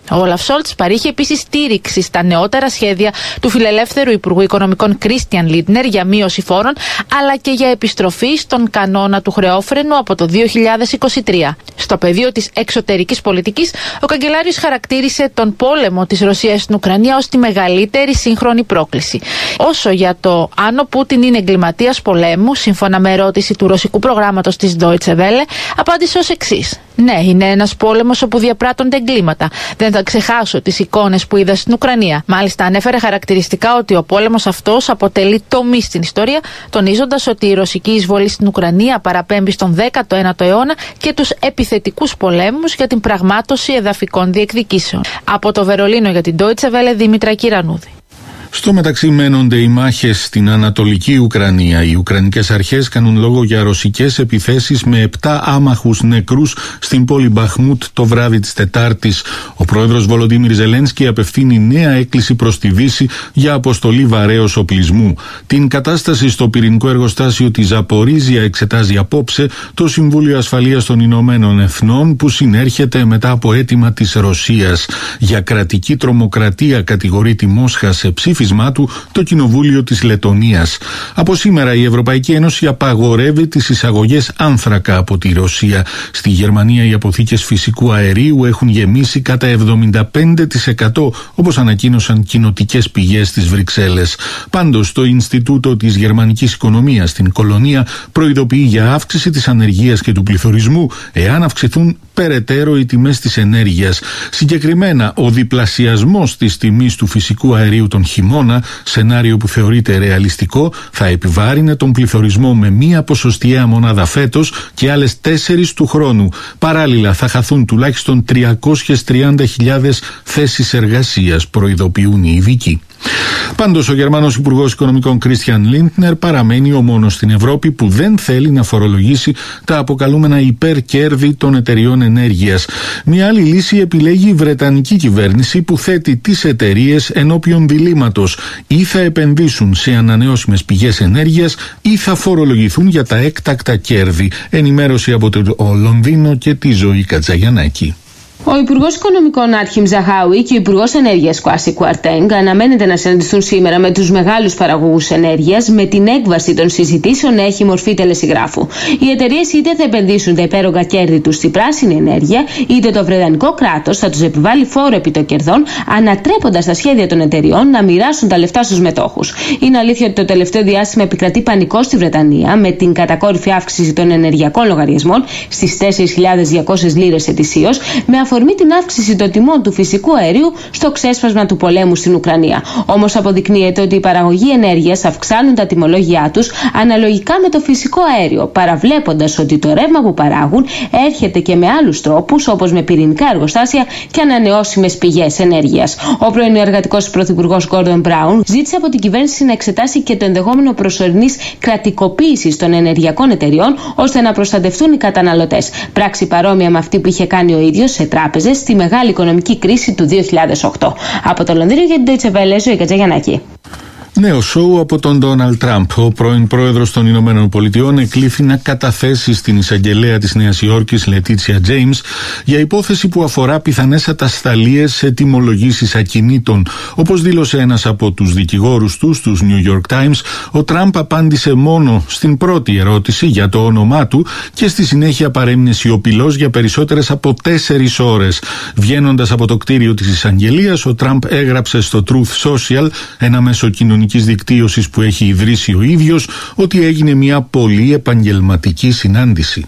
Ο Όλαφ Σόλτς παρήχε επίσης στήριξη στα νεότερα σχέδια του φιλελεύθερου Υπουργού Οικονομικών Κρίστιαν Λίντνερ για μείωση φόρων, αλλά και για επιστροφή στον κανόνα του χρεόφρενου από το δύο χιλιάδες είκοσι τρία. Στο πεδίο της εξωτερικής πολιτικής, ο καγκελάριος χαρακτήρισε τον πόλεμο της Ρωσίας στην Ουκρανία ως τη μεγαλύτερη σύγχρονη πρόκληση. Όσο για το αν ο Πούτιν είναι εγκληματίας πολέμου, σύμφωνα με ερώτηση του ρωσικού προγράμματος της Deutsche Welle, απάντησε ως εξής. Ναι, είναι ένας πόλεμος όπου διαπράττονται εγκλήματα. Δεν θα ξεχάσω τις εικόνες που είδα στην Ουκρανία. Μάλιστα, ανέφερε χαρακτηριστικά ότι ο πόλεμος αυτός αποτελεί τομή στην ιστορία, τονίζοντας ότι η ρωσική εισβολή στην Ουκρανία παραπέμπει στον δέκατο ένατο αιώνα και τους επιθετικούς πολέμους για την πραγμάτωση εδαφικών διεκδικήσεων. Από το Βερολίνο για την Deutsche Welle, Δήμητρα Κυρανούδη. Στο μεταξύ μένονται οι μάχες στην Ανατολική Ουκρανία. Οι Ουκρανικές αρχές κάνουν λόγο για ρωσικές επιθέσεις με επτά άμαχους νεκρούς στην πόλη Μπαχμούτ το βράδυ της Τετάρτης. Ο πρόεδρος Βολοντίμιρ Ζελένσκι απευθύνει νέα έκκληση προς τη Δύση για αποστολή βαρέως οπλισμού. Την κατάσταση στο πυρηνικό εργοστάσιο της Ζαπορίζια εξετάζει απόψε το Συμβούλιο Ασφαλείας των Ηνωμένων Εθνών, που συνέρχεται μετά από αίτημα της Ρωσίας. Για κρατική τρομοκρατία κατηγορεί τη Μόσχα σε ψήφισμα του το Κοινοβούλιο της Λετονίας. Από σήμερα η Ευρωπαϊκή Ένωση απαγορεύει τις εισαγωγές άνθρακα από τη Ρωσία. Στη Γερμανία οι αποθήκες φυσικού αερίου έχουν γεμίσει κατά εβδομήντα πέντε τοις εκατό, όπως ανακοίνωσαν κοινοτικές πηγές στις Βρυξέλλες. Πάντως το Ινστιτούτο της Γερμανικής Οικονομίας στην Κολονία προειδοποιεί για αύξηση της ανεργίας και του πληθωρισμού εάν αυξηθούν περαιτέρω οι τιμές της ενέργειας. Συγκεκριμένα, ο διπλασιασμός της τιμής του φυσικού αερίου τον χειμώνα, σενάριο που θεωρείται ρεαλιστικό, θα επιβάρυνε τον πληθωρισμό με μία ποσοστιαία μονάδα φέτος και άλλες τέσσερις του χρόνου. Παράλληλα, θα χαθούν τουλάχιστον τριακόσιες τριάντα χιλιάδες θέσεις εργασίας, προειδοποιούν οι ειδικοί. Πάντως, ο Γερμανός Υπουργός Οικονομικών Κρίστιαν Λίντνερ παραμένει ο μόνος στην Ευρώπη που δεν θέλει να φορολογήσει τα αποκαλούμενα υπερκέρδη των εταιριών ενέργειας. Μια άλλη λύση επιλέγει η Βρετανική κυβέρνηση, που θέτει τις εταιρείες ενώπιον διλήμματος: ή θα επενδύσουν σε ανανεώσιμες πηγές ενέργειας ή θα φορολογηθούν για τα έκτακτα κέρδη. Ενημέρωση από το Λονδίνο και τη Ζωή Κατζαγιαννάκη. Ο Υπουργός Οικονομικών Άρχιμ Ζαχάουι και ο Υπουργός Ενέργειας Κουάσι Κουαρτέγκ αναμένεται να συναντηθούν σήμερα με τους μεγάλους παραγωγούς ενέργειας, με την έκβαση των συζητήσεων να έχει μορφή τελεσυγράφου. Οι εταιρείες είτε θα επενδύσουν τα υπέρογκα κέρδη τους στη πράσινη ενέργεια, είτε το βρετανικό κράτος θα τους επιβάλλει φόρο επί των κερδών, ανατρέποντας τα σχέδια των εταιριών να μοιράσουν τα λεφτά στους μετόχους. Είναι αλήθεια ότι το τελευταίο διάστημα επικρατεί πανικός στη Βρετανία, με την κατακόρυφη αύξηση των ενεργειακών λογαριασμών στις τέσσερις χιλιάδες διακόσιες λίρες ετησίως, με αφορμή την αύξηση των τιμών του φυσικού αερίου στο ξέσπασμα του πολέμου στην Ουκρανία. Όμως αποδεικνύεται ότι οι παραγωγοί ενέργειας αυξάνουν τα τιμολόγια τους αναλογικά με το φυσικό αέριο, παραβλέποντας ότι το ρεύμα που παράγουν έρχεται και με άλλους τρόπους, όπως με πυρηνικά εργοστάσια και ανανεώσιμες πηγές ενέργειας. Ο πρώην εργατικός πρωθυπουργός Γκόρντον Μπράουν ζήτησε από την κυβέρνηση να εξετάσει και το ενδεχόμενο προσωρινής κρατικοποίησης των ενεργειακών εταιριών, ώστε να προστατευτούν οι καταναλωτές. Πράξη παρόμοια με αυτή που είχε κάνει ο ίδιος σε τράπεζες στη μεγάλη οικονομική κρίση του δύο χιλιάδες οκτώ. Από το Λονδίνο για την Deutsche Welle, Ζωή Κατζαγιαννάκη. Νέο σοου από τον Ντόναλντ Τραμπ. Ο πρώην πρόεδρος των Ηνωμένων Πολιτειών εκλήθη να καταθέσει στην εισαγγελέα της Νέας Υόρκης, Λετίτσια Τζέιμς, για υπόθεση που αφορά πιθανές ατασταλίες σε τιμολογήσεις ακινήτων. Όπως δήλωσε ένας από τους δικηγόρους του στους New York Times, ο Τραμπ απάντησε μόνο στην πρώτη ερώτηση για το όνομά του και στη συνέχεια παρέμεινε σιωπηλός για περισσότερες από τέσσερις ώρες. Βγαίνοντας από το κτίριο της εισαγγελίας, ο Τραμπ έγραψε στο Truth Social, ένα μέσο κοινωνικής δικτύωσης που έχει ιδρύσει ο ίδιος, ότι έγινε μια πολύ επαγγελματική συνάντηση.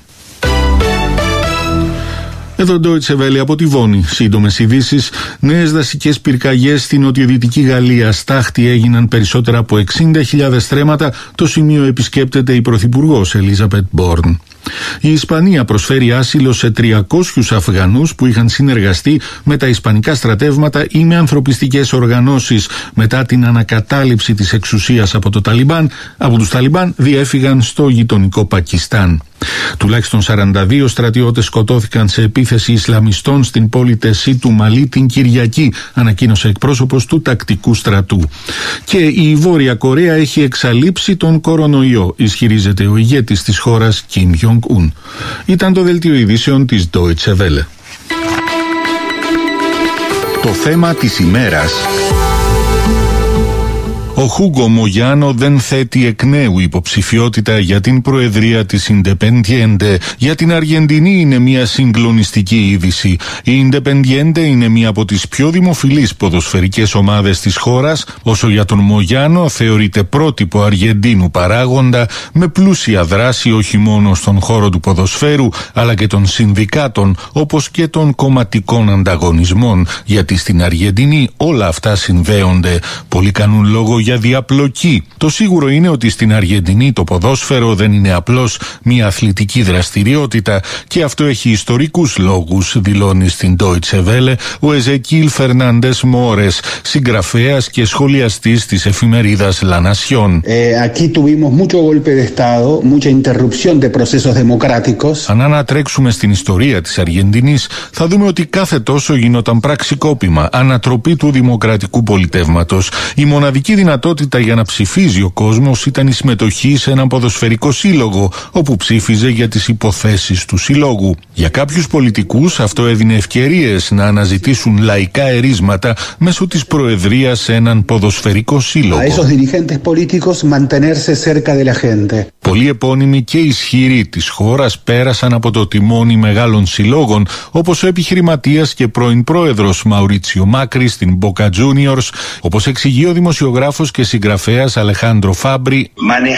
Εδώ Deutsche Welle από τη Βόνη. Σύντομες ειδήσεις. Νέες δασικές πυρκαγιές στην νοτιοδυτική Γαλλία. Στάχτη έγιναν περισσότερα από εξήντα χιλιάδες θρέματα. Το σημείο επισκέπτεται η Πρωθυπουργός Ελίζαπετ Μπόρν. Η Ισπανία προσφέρει άσυλο σε τριακόσιους Αφγανούς που είχαν συνεργαστεί με τα ισπανικά στρατεύματα ή με ανθρωπιστικές οργανώσεις. Μετά την ανακατάληψη της εξουσίας από, το Ταλιμπάν, από τους Ταλιμπάν, διέφυγαν στο γειτονικό Πακιστάν. Τουλάχιστον σαράντα δύο στρατιώτες σκοτώθηκαν σε επίθεση Ισλαμιστών στην πόλη Τεσί του Μαλί την Κυριακή, ανακοίνωσε εκπρόσωπος του τακτικού στρατού. Και η Βόρεια Κορέα έχει εξαλείψει τον κορονοϊό, ισχυρίζεται ο ηγέτης της χώρας Κιμ Γιονγκ-ουν. Ήταν το δελτίο ειδήσεων της Deutsche Welle. Το θέμα της ημέρας. Ο Χούγκο Μογιάνο δεν θέτει εκ νέου υποψηφιότητα για την προεδρία της Ινντεπεντιέντε. Για την Αργεντινή είναι μια συγκλονιστική είδηση. Η Ινντεπεντιέντε είναι μια από τις πιο δημοφιλείς ποδοσφαιρικές ομάδες της χώρας, όσο για τον Μογιάνο θεωρείται πρότυπο Αργεντίνου παράγοντα, με πλούσια δράση όχι μόνο στον χώρο του ποδοσφαίρου, αλλά και των συνδικάτων, όπως και των κομματικών ανταγωνισμών, γιατί στην Αργεντινή όλα αυτά συνδέονται. Πολλοί κάνουν λόγο για διαπλοκή. Το σίγουρο είναι ότι στην Αργεντινή το ποδόσφαιρο δεν είναι απλώς μια αθλητική δραστηριότητα και αυτό έχει ιστορικούς λόγους, δηλώνει στην Deutsche Welle ο Εζεκίλ Φερνάντες Μόρες, συγγραφέας και σχολιαστής της εφημερίδας La Nación. Aquí tuvimos mucho golpe de estado, mucha interrupción de procesos democráticos. Αν ανατρέξουμε στην ιστορία της Αργεντινής, θα δούμε ότι κάθε τόσο γινόταν πραξικόπημα, ανατροπή του δημοκρατικού πολιτεύματος. Η μοναδική δυνατότητα για να ψηφίζει ο κόσμος ήταν η συμμετοχή σε έναν ποδοσφαιρικό σύλλογο, όπου ψήφιζε για τις υποθέσεις του συλλόγου. Για κάποιους πολιτικούς αυτό έδινε ευκαιρίες να αναζητήσουν λαϊκά ερίσματα μέσω της προεδρίας σε έναν ποδοσφαιρικό σύλλογο. Πολλοί επώνυμοι και ισχυροί της χώρας πέρασαν από το τιμόνι μεγάλων συλλόγων, όπως ο επιχειρηματίας και πρώην πρόεδρος Μαουρίτσιο Μάκρη στην Boca Juniors, όπως εξηγεί ο δημοσιογράφος και συγγραφέας Αλεχάντρο Φάμπρι.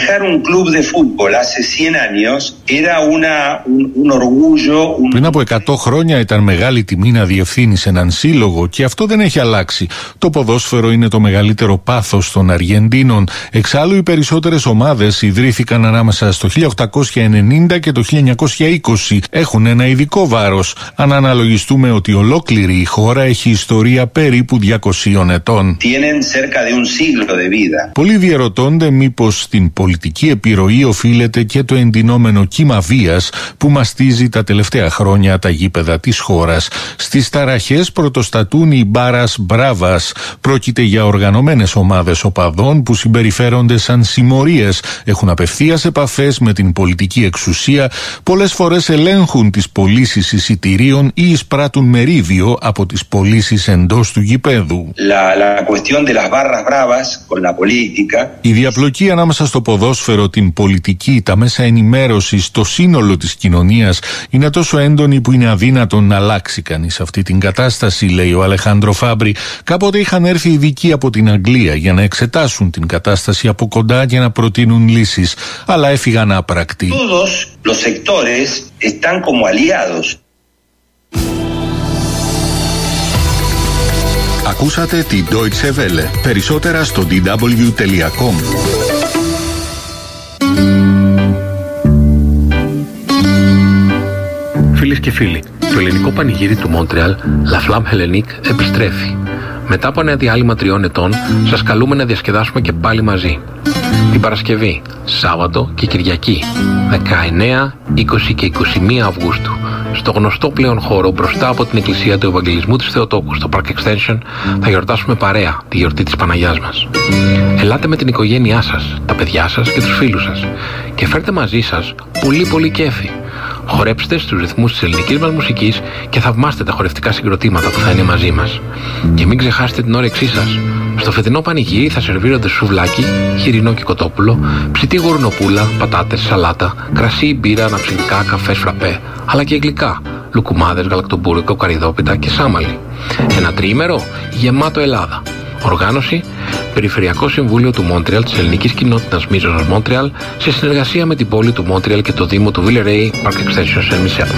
Πριν από εκατό χρόνια ήταν μεγάλη τιμή να διευθύνεις έναν σύλλογο και αυτό δεν έχει αλλάξει. Το ποδόσφαιρο είναι το μεγαλύτερο πάθος των Αργεντίνων. Εξάλλου οι περισσότερες ομάδες ιδρύθηκαν ανάμεσα στο χίλια οκτακόσια ενενήντα και το χίλια εννιακόσια είκοσι. Έχουν ένα ειδικό βάρος, αν αναλογιστούμε ότι ολόκληρη η χώρα έχει ιστορία περίπου διακοσίων ετών. Πολλοί διαρωτώνται μήπως στην πολιτική επιρροή οφείλεται και το εντυνόμενο κύμα βίας που μαστίζει τα τελευταία χρόνια τα γήπεδα της χώρας. Στις ταραχές πρωτοστατούν οι μπάρας μπράβας. Πρόκειται για οργανωμένες ομάδες οπαδών που συμπεριφέρονται σαν συμμορίες, έχουν απευθείας επαφές με την πολιτική εξουσία, πολλές φορές ελέγχουν τις πωλήσεις εισιτηρίων ή εισπράττουν μερίδιο από τις πωλήσεις εντός του γηπέδου. La, la cuestión de las barras bravas con la política. Η διαπλοκή ανάμεσα στο ποδόσφαιρο, την πολιτική, τα μέσα ενημέρωσης, το σύνολο της κοινωνίας είναι τόσο έντονη που είναι αδύνατον να αλλάξει κανείς αυτή την κατάσταση, λέει ο Αλεχάντρο Φάμπρι. Κάποτε είχαν έρθει ειδικοί από την Αγγλία για να εξετάσουν την κατάσταση από κοντά και να προτείνουν λύσεις, αλλά έφυγαν άπρακτοι. Todos los sectores están como aliados. Ακούσατε τη Deutsche Welle. Περισσότερα στο ντι ντάμπλιου τελεία κομ. Φίλες και φίλοι, το ελληνικό πανηγύρι του Μόντρεαλ, La Flamme Hellenique, επιστρέφει. Μετά από ένα διάλειμμα τριών ετών, σας καλούμε να διασκεδάσουμε και πάλι μαζί. Την Παρασκευή, Σάββατο και Κυριακή, δεκαεννέα, είκοσι και είκοσι μία Αυγούστου, στο γνωστό πλέον χώρο μπροστά από την Εκκλησία του Ευαγγελισμού της Θεοτόκου, στο Park Extension, θα γιορτάσουμε παρέα τη γιορτή της Παναγιάς μας. Ελάτε με την οικογένειά σας, τα παιδιά σας και τους φίλους σας και φέρτε μαζί σας πολύ πολύ κέφι. Χορέψτε στους ρυθμούς της ελληνικής μας μουσικής και θαυμάστε τα χορευτικά συγκροτήματα που θα είναι μαζί μας. Και μην ξεχάσετε την όρεξή σας. Στο φετινό πανηγύρι θα σερβίρονται σουβλάκι, χοιρινό και κοτόπουλο, ψητή γουρνοπούλα, πατάτες, σαλάτα, κρασί, μπύρα, αναψυκτικά, καφές, φραπέ, αλλά και γλυκά, λουκουμάδες, γαλακτομπούρικο, καρυδόπιτα και σάμαλι. Ένα τριήμερο γεμάτο Ελλάδα. Οργάνωση Περιφερειακό Συμβούλιο του Μόντρεαλ της Ελληνικής Κοινότητας Μίζωνος Μόντρεαλ σε συνεργασία με την πόλη του Μόντρεαλ και το Δήμο του Villeray, Park Extension Saint Michel.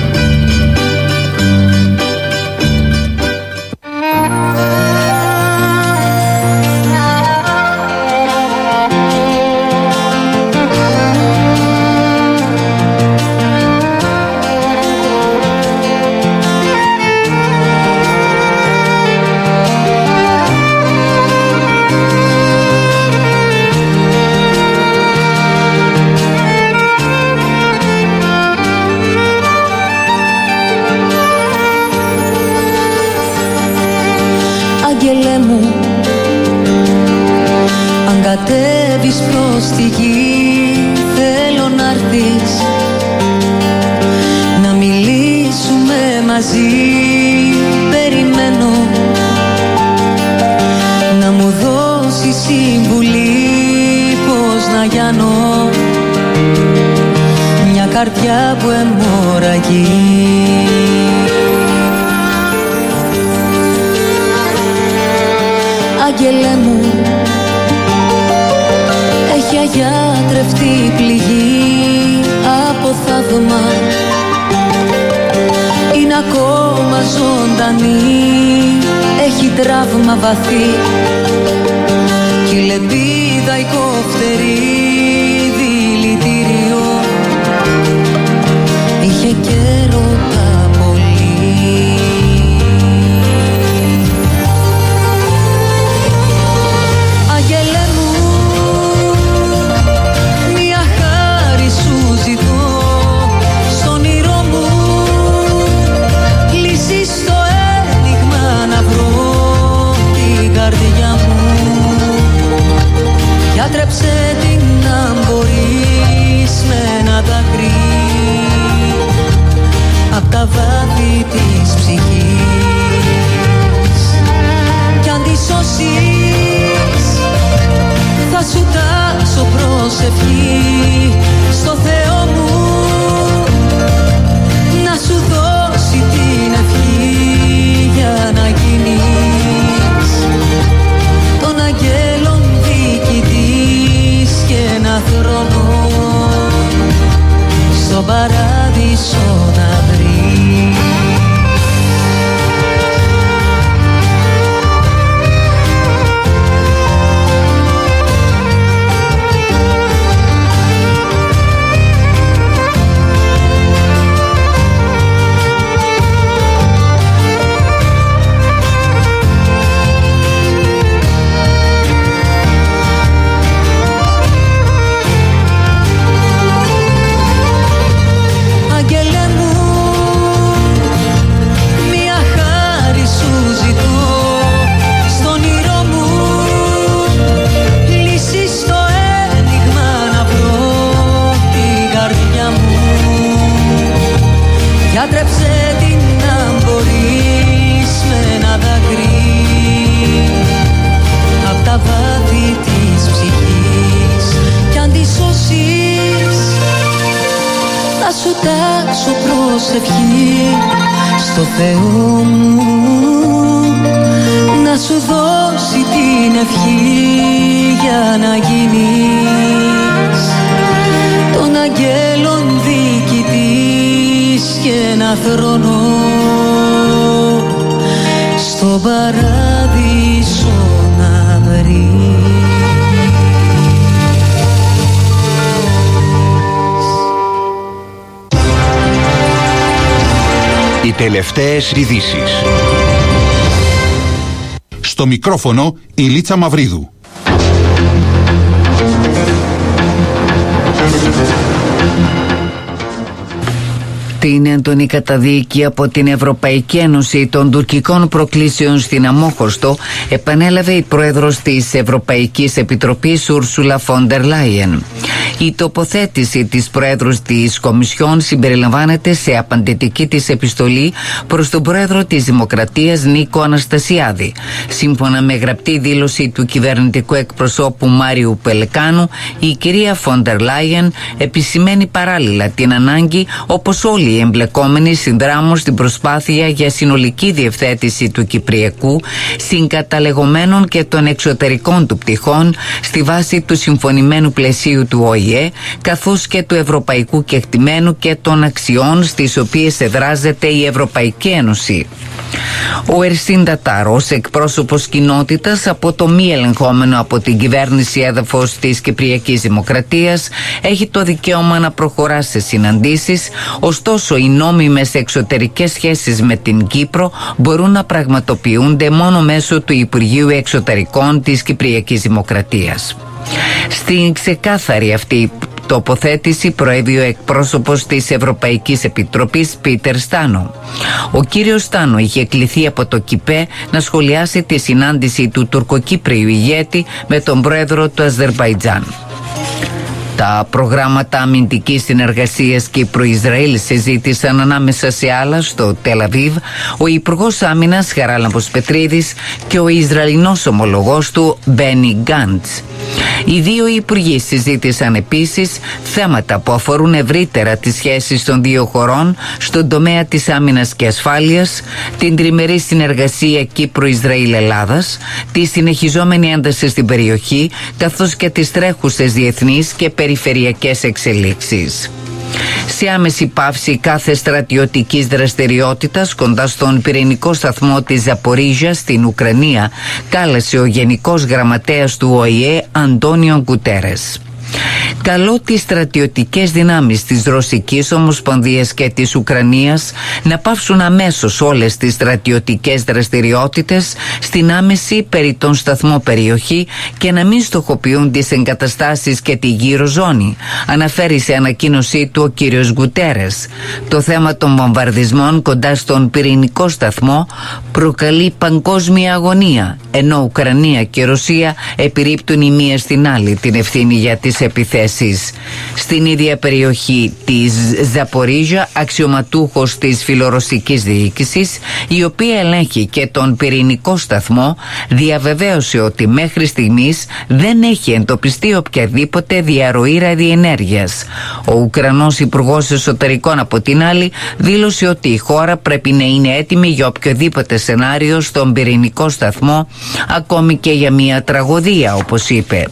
καρδιά που αιμορραγεί. Άγγελε μου, έχει αγιάτρευτη πληγή από θαύμα. Είναι ακόμα ζωντανή, έχει τραύμα βαθύ κι η λεπίδα η κοφτερή δηλητήριο. Είχε καιρό τα πολύ. Άγγελε μου, μια χάρη σου ζητώ. Στον όνειρό μου λύση στο ένιγμα να βρω. Την καρδιά μου γιατρέψε την να μπορείς με ένα δάκρυ απ' τα βάθη της ψυχής. Κι αν τη σώσεις θα σου τάξω προσευχή στο Θεό μου να σου δώσει την ευχή για να γίνεις των αγγέλων διοικητής και ένα θρόνο στον παράδεισο να βρεις. Γιατρέψε την να μπορείς με ένα δάκρυ απ' τα βάθη της ψυχής. Κι αν τη σώσεις θα σου τάξω προσευχή στο Θεό μου να σου δώσει την ευχή για να γίνεις των αγγέλων διοικητής και ένα θρόνο στο παράδεισο να βρεις. Οι τελευταίες ειδήσεις. Στο μικρόφωνο η Λίτσα Μαυρίδου. Την έντονη καταδίκη από την Ευρωπαϊκή Ένωση των τουρκικών προκλήσεων στην Αμόχωστο επανέλαβε η πρόεδρος της Ευρωπαϊκής Επιτροπής Ούρσουλα φον ντερ Λάιεν. Η τοποθέτηση της πρόεδρου της Κομισιόν συμπεριλαμβάνεται σε απαντητική της επιστολή προς τον πρόεδρο της Δημοκρατίας Νίκο Αναστασιάδη. Σύμφωνα με γραπτή δήλωση του κυβερνητικού εκπροσώπου Μάριου Πελεκάνου, η κυρία φον ντερ Λάιεν επισημαίνει παράλληλα την ανάγκη, όπως όλοι οι εμπλεκόμενοι συνδράμουν στην προσπάθεια για συνολική διευθέτηση του Κυπριακού, συγκαταλεγωμένων και των εξωτερικών του πτυχών στη βάση του συμφωνημένου πλαισίου του Ο Η Ε, καθώς και του ευρωπαϊκού κεκτημένου και των αξιών στις οποίες εδράζεται η Ευρωπαϊκή Ένωση. Ο Ερσίν Τατάρος, εκπρόσωπος κοινότητας από το μη ελεγχόμενο από την κυβέρνηση έδαφος της Κυπριακής Δημοκρατίας, έχει το δικαίωμα να προχωρά σε συναντήσεις, ωστόσο οι νόμιμες εξωτερικές σχέσεις με την Κύπρο μπορούν να πραγματοποιούνται μόνο μέσω του Υπουργείου Εξωτερικών της Κυπριακής Δημοκρατίας. Στην ξεκάθαρη αυτή τοποθέτηση προέβη ο εκπρόσωπος της Ευρωπαϊκής Επιτροπής Πίτερ Στάνο. Ο κύριος Στάνο είχε κληθεί από το ΚΙΠΕ να σχολιάσει τη συνάντηση του τουρκοκύπριου ηγέτη με τον πρόεδρο του Αζερβαϊτζάν. Τα προγράμματα αμυντικής συνεργασίας Κύπρο-Ισραήλ συζήτησαν ανάμεσα σε άλλα στο Τελ Αβίβ ο Υπουργός Άμυνας Χαράλαμπος Πετρίδης και ο Ισραηλινός ομολογός του Μπένι Γκάντς. Οι δύο υπουργοί συζήτησαν επίσης θέματα που αφορούν ευρύτερα τις σχέσεις των δύο χωρών στον τομέα της άμυνας και ασφάλειας, την τριμερή συνεργασία Κύπρο-Ισραήλ-Ελλάδας, τη συνεχιζόμενη ένταση στην περιοχή, καθώς και τις τρέχουσες διεθνείς και περιφερειακές εξελίξεις. Σε άμεση πάυση κάθε στρατιωτικής δραστηριότητας κοντά στον πυρηνικό σταθμό της Ζαπορίζια στην Ουκρανία, κάλεσε ο Γενικός Γραμματέας του Ο Η Ε Αντώνιο Γκουτέρες. Καλώ τις στρατιωτικές δυνάμεις της Ρωσικής Ομοσπονδίας και της Ουκρανίας να πάυσουν αμέσως όλες τις στρατιωτικές δραστηριότητες στην άμεση περί τον σταθμό περιοχή και να μην στοχοποιούν τις εγκαταστάσεις και τη γύρω ζώνη, αναφέρει σε ανακοίνωσή του ο κύριος Γκουτέρες. Το θέμα των βομβαρδισμών κοντά στον πυρηνικό σταθμό προκαλεί παγκόσμια αγωνία, ενώ Ουκρανία και Ρωσία επιρρύπτουν η μία στην άλλη την ευθύνη για τις επιθέσεις. Στην ίδια περιοχή της Ζαπορίζια, αξιωματούχος της φιλορωσικής διοίκησης, η οποία ελέγχει και τον πυρηνικό σταθμό, διαβεβαίωσε ότι μέχρι στιγμής δεν έχει εντοπιστεί οποιαδήποτε διαρροή ραδιενέργειας. Ο Ουκρανός Υπουργός Εσωτερικών, από την άλλη, δήλωσε ότι η χώρα πρέπει να είναι έτοιμη για οποιοδήποτε σενάριο στον πυρηνικό σταθμό, ακόμη και για μια τραγωδία, όπως είπε.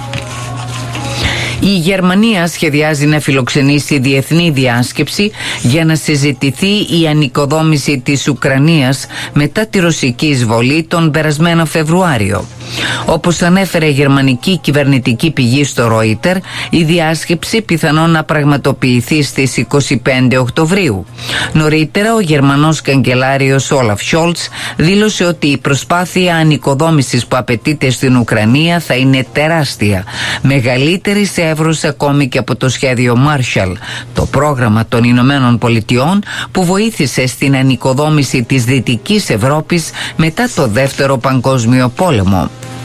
Η Γερμανία σχεδιάζει να φιλοξενήσει διεθνή διάσκεψη για να συζητηθεί η ανοικοδόμηση της Ουκρανίας μετά τη ρωσική εισβολή τον περασμένο Φεβρουάριο. Όπως ανέφερε η γερμανική κυβερνητική πηγή στο Reuters, η διάσκεψη πιθανόν να πραγματοποιηθεί στις είκοσι πέντε Οκτωβρίου. Νωρίτερα, ο Γερμανός καγκελάριος Όλαφ Σόλτς δήλωσε ότι η προσπάθεια ανοικοδόμησης που απαιτείται στην Ουκρανία θα είναι τεράστια, μεγαλύτερη σε εύρος ακόμη και από το σχέδιο Marshall, το πρόγραμμα των Ηνωμένων Πολιτειών που βοήθησε στην ανοικοδόμηση της Δυτικής Ευρώπης μετά το Δεύτερο Παγκόσμιο Πόλεμο.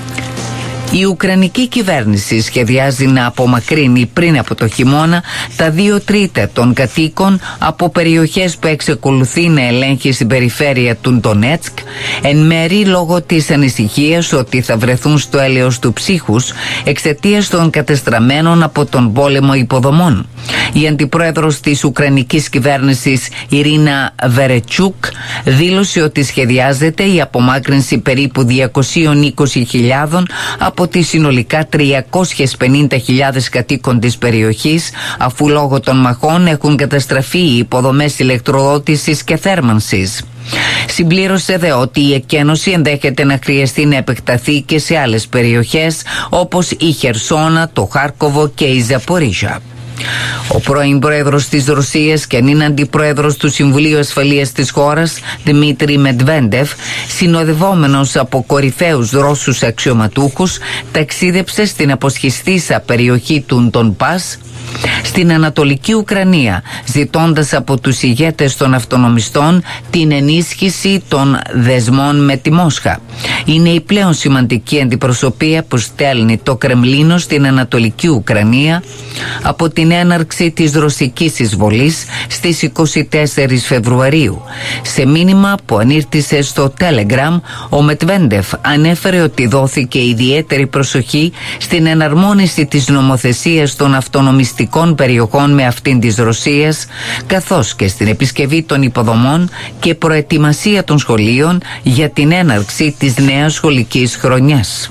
Η Ουκρανική κυβέρνηση σχεδιάζει να απομακρύνει πριν από το χειμώνα τα δύο τρίτα των κατοίκων από περιοχές που εξεκολουθεί να ελέγχει στην περιφέρεια του Ντονέτσκ, εν μέρει λόγω της ανησυχίας ότι θα βρεθούν στο έλεος του ψύχους εξαιτίας των κατεστραμμένων από τον πόλεμο υποδομών. Η αντιπρόεδρος της Ουκρανικής κυβέρνησης Ιρίνα Βερετσούκ δήλωσε ότι σχεδιάζεται η απομάκρυνση περίπου διακόσιες είκοσι χιλιάδες από τις συνολικά τριακόσιες πενήντα χιλιάδες κατοίκων της περιοχής, αφού λόγω των μαχών έχουν καταστραφεί οι υποδομές ηλεκτροδότησης και θέρμανσης. Συμπλήρωσε δε ότι η εκένωση ενδέχεται να χρειαστεί να επεκταθεί και σε άλλες περιοχές όπως η Χερσόνα, το Χάρκοβο και η Ζαπορίζια. Ο πρώην πρόεδρος της Ρωσίας και νυν αντιπρόεδρος του Συμβουλίου Ασφαλείας της χώρας, Δημήτρη Μετβέντεφ, συνοδευόμενος από κορυφαίους Ρώσους αξιωματούχους, ταξίδεψε στην αποσχιστήσα περιοχή του Ντονμπάς στην Ανατολική Ουκρανία, ζητώντας από τους ηγέτες των αυτονομιστών την ενίσχυση των δεσμών με τη Μόσχα. Είναι η πλέον σημαντική αντιπροσωπεία που στέλνει το Κρεμλίνο στην Ανατολική Ουκρανία από την έναρξη της ρωσικής εισβολής στις είκοσι τέσσερις Φεβρουαρίου. Σε μήνυμα που ανήρτησε στο Telegram, ο Μετβέντεφ ανέφερε ότι δόθηκε ιδιαίτερη προσοχή στην εναρμόνιση της νομοθεσίας των αυτονομιστικών περιοχών με αυτήν της Ρωσίας, καθώς και στην επισκευή των υποδομών και προετοιμασία των σχολείων για την έναρξη της νέας σχολικής χρονιάς.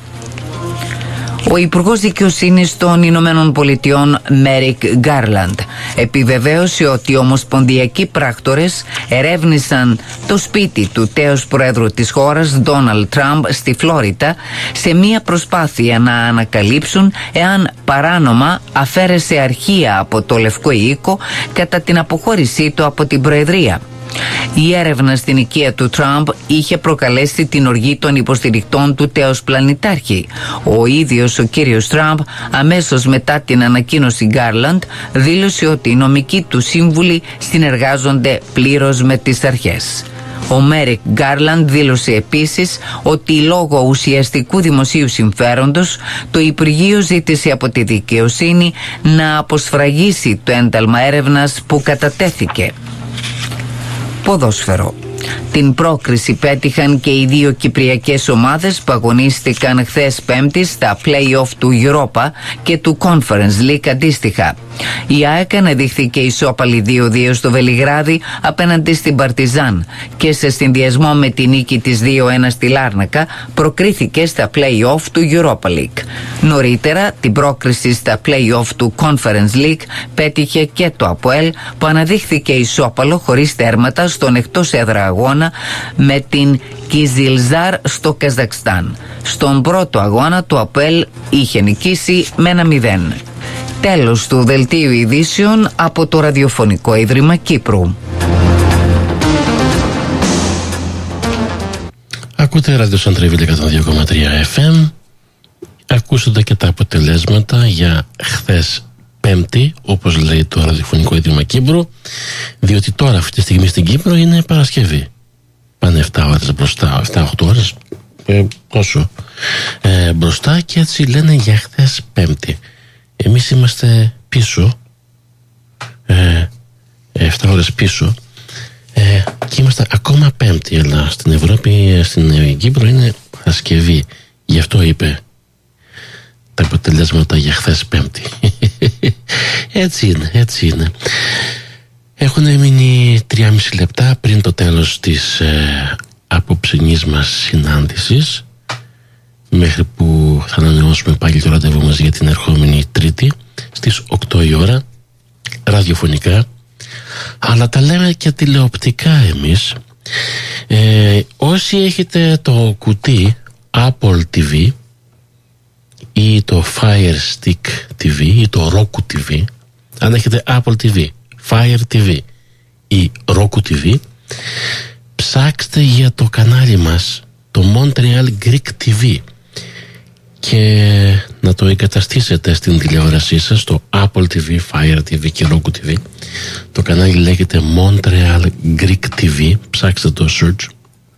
Ο Υπουργός Δικαιοσύνης των Ηνωμένων Πολιτειών Μέρικ Γκάρλαντ επιβεβαίωσε ότι οι ομοσπονδιακοί πράκτορες ερεύνησαν το σπίτι του τέως Προέδρου της χώρας Ντόναλντ Τραμπ στη Φλόριτα σε μια προσπάθεια να ανακαλύψουν εάν παράνομα αφαίρεσε αρχεία από το Λευκό Οίκο κατά την αποχώρησή του από την Προεδρία. Η έρευνα στην οικία του Τραμπ είχε προκαλέσει την οργή των υποστηρικτών του τέως πλανητάρχη. Ο ίδιος ο κύριος Τραμπ, αμέσως μετά την ανακοίνωση Γκάρλαντ, δήλωσε ότι οι νομικοί του σύμβουλοι συνεργάζονται πλήρως με τις αρχές. Ο Μέρικ Γκάρλαντ δήλωσε επίσης ότι λόγω ουσιαστικού δημοσίου συμφέροντος το Υπουργείο ζήτησε από τη δικαιοσύνη να αποσφραγίσει το ένταλμα έρευνας που κατατέθηκε. Ποδόσφαιρο. Την πρόκριση πέτυχαν και οι δύο κυπριακές ομάδες που αγωνίστηκαν χθες Πέμπτη στα play-off του Europa και του Conference League αντίστοιχα. Η ΑΕΚ αναδείχθηκε ισόπαλη δύο δύο στο Βελιγράδι απέναντι στην Παρτιζάν και σε συνδυασμό με τη νίκη της δύο ένα στη Λάρνακα προκρίθηκε στα play-off του Europa League. Νωρίτερα την πρόκριση στα play-off του Conference League πέτυχε και το ΑΠΟΕΛ που αναδείχθηκε ισόπαλο χωρίς τέρματα στον εκτός έδρα αγώνα με την Κιζιλζάρ στο Καζακστάν. Στον πρώτο αγώνα το ΑΠΟΕΛ είχε νικήσει με ένα μηδέν. Τέλος του δελτίου ειδήσεων από το Ραδιοφωνικό Ίδρυμα Κύπρου. Ακούτε Ράδιο Σαντρεβίλ εκατόν δύο κόμμα τρία εφ εμ. Ακούσατε και τα αποτελέσματα για χθες Πέμπτη, όπως λέει το Ραδιοφωνικό Ίδρυμα Κύπρου, διότι τώρα αυτή τη στιγμή στην Κύπρο είναι Παρασκευή. Πάνε επτά ώρες μπροστά, επτά οχτώ ώρες, ε, πόσο, ε, μπροστά, και έτσι λένε για χθες Πέμπτη. Εμείς είμαστε πίσω, ε, επτά ώρες πίσω, ε, και είμαστε ακόμα Πέμπτη, αλλά στην Ευρώπη, στην Κύπρο είναι Παρασκευή. Γι' αυτό είπε τα αποτελέσματα για χθες Πέμπτη. Έτσι είναι, έτσι είναι. Έχουν μείνει τριάμιση λεπτά πριν το τέλος της ε, απόψινής μας συνάντησης, μέχρι που θα ανανεώσουμε πάλι το ραντεβού μας για την ερχόμενη Τρίτη στις οκτώ η ώρα, ραδιοφωνικά, αλλά τα λέμε και τηλεοπτικά εμείς. Ε, όσοι έχετε το κουτί Apple τι βι ή το Fire Stick τι βι ή το Roku τι βι, αν έχετε Apple τι βι, Fire τι βι ή Roku τι βι, ψάξτε για το κανάλι μας, το Montreal Greek τι βι, και να το εγκαταστήσετε στην τηλεόρασή σας, στο Apple τι βι, Fire τι βι και Roku τι βι. Το κανάλι λέγεται Montreal Greek τι βι, ψάξτε το search.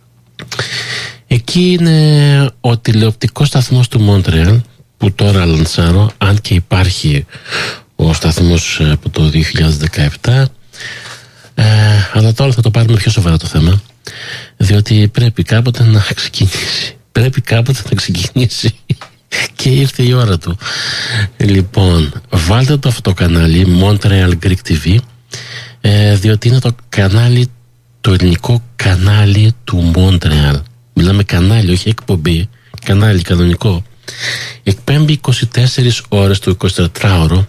Εκεί είναι ο τηλεοπτικός σταθμός του Montreal που τώρα λανσάρω, αν και υπάρχει ο σταθμός από το δύο χιλιάδες δεκαεπτά, ε, αλλά τώρα θα το πάρουμε πιο σοβαρά το θέμα, διότι πρέπει κάποτε να ξεκινήσει. Πρέπει κάποτε να ξεκινήσει και ήρθε η ώρα του. Λοιπόν, βάλτε το αυτό το κανάλι Montreal Greek τι βι, ε, διότι είναι το κανάλι, το ελληνικό κανάλι του Montreal. Μιλάμε κανάλι, όχι εκπομπή, κανάλι κανονικό. Εκπέμπει είκοσι τέσσερις ώρες το εικοσιτετράωρο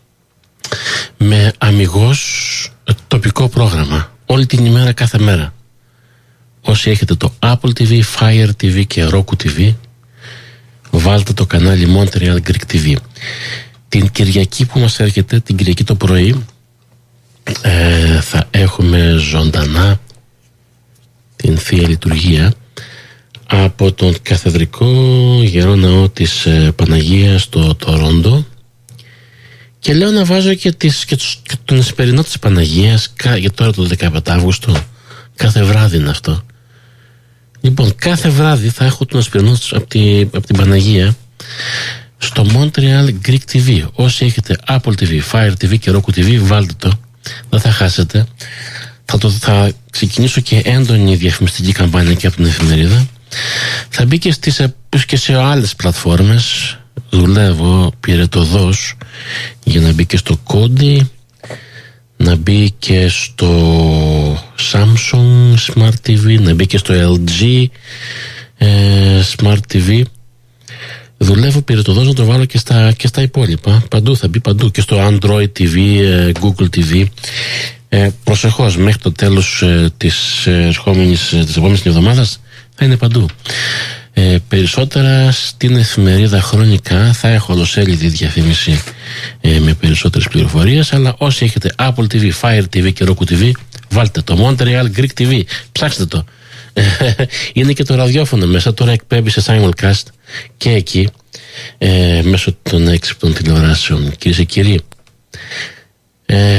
με αμιγώς τοπικό πρόγραμμα όλη την ημέρα, κάθε μέρα. Όσοι έχετε το Apple τι βι, Fire τι βι και Roku τι βι, βάλτε το κανάλι Montreal Greek τι βι. Την Κυριακή που μας έρχεται, την Κυριακή το πρωί, ε, θα έχουμε ζωντανά την Θεία Λειτουργία από τον Καθεδρικό Ιερό Ναό της ε, Παναγίας στο Τορόντο, και λέω να βάζω και, τις, και, τους, και τον Εσπερινό της Παναγίας για τώρα το δεκαπέντε Αύγουστο. Κάθε βράδυ είναι αυτό. Λοιπόν, κάθε βράδυ θα έχω τον Εσπερινό από, τη, από την Παναγία στο Montreal Greek τι βι. Όσοι έχετε Apple τι βι, Fire τι βι και Roku τι βι, βάλτε το, δεν θα χάσετε. Θα, το, θα ξεκινήσω και έντονη διαφημιστική καμπάνια και από την εφημερίδα. Θα μπει και, στις, και σε άλλες πλατφόρμες. Δουλεύω πυρετοδός για να μπει και στο Kodi, να μπει και στο Samsung Smart τι βι, να μπει και στο ελ τζι ε, Smart τι βι. Δουλεύω πυρετοδός να το βάλω και στα, και στα υπόλοιπα. Παντού θα μπει, παντού. Και στο Android τι βι, ε, Google τι βι. Ε, προσεχώς, μέχρι το τέλος ε, της, ερχόμενης, της επόμενης εβδομάδας θα είναι παντού. Ε, περισσότερα στην εφημερίδα Χρονικά θα έχω ολοσέλιδη διαφήμιση ε, με περισσότερες πληροφορίες, αλλά όσοι έχετε Apple τι βι, Fire τι βι και Roku τι βι, βάλτε το Montreal Greek τι βι, ψάξτε το. Είναι και το ραδιόφωνο μέσα, τώρα εκπέμπει σε simulcast και εκεί ε, μέσω των έξυπνων τηλεοράσεων. Κυρίες και κύριοι, ε,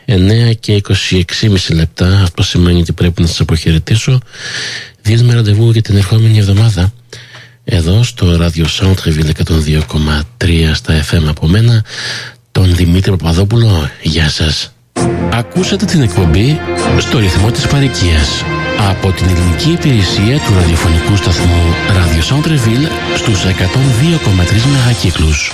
εννέα και είκοσι έξι και μισή λεπτά. Αυτό σημαίνει ότι πρέπει να σας αποχαιρετήσω. Δίνουμε ραντεβού για την ερχόμενη εβδομάδα εδώ στο ράδιο Centre-Ville εκατόν δύο κόμμα τρία στα εφ εμ από μένα, τον Δημήτρη Παπαδόπουλο. Γεια σας. Ακούσατε την εκπομπή στο ρυθμό της παροικίας από την ελληνική υπηρεσία του ραδιοφωνικού σταθμού Radio Centre-Ville στους εκατόν δύο κόμμα τρία μεγακύκλους.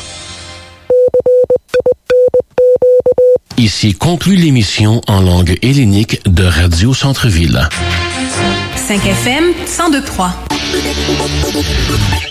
Ici conclut l'émission en langue hellénique de Radio Centre-Ville. cinq F M cent deux virgule trois.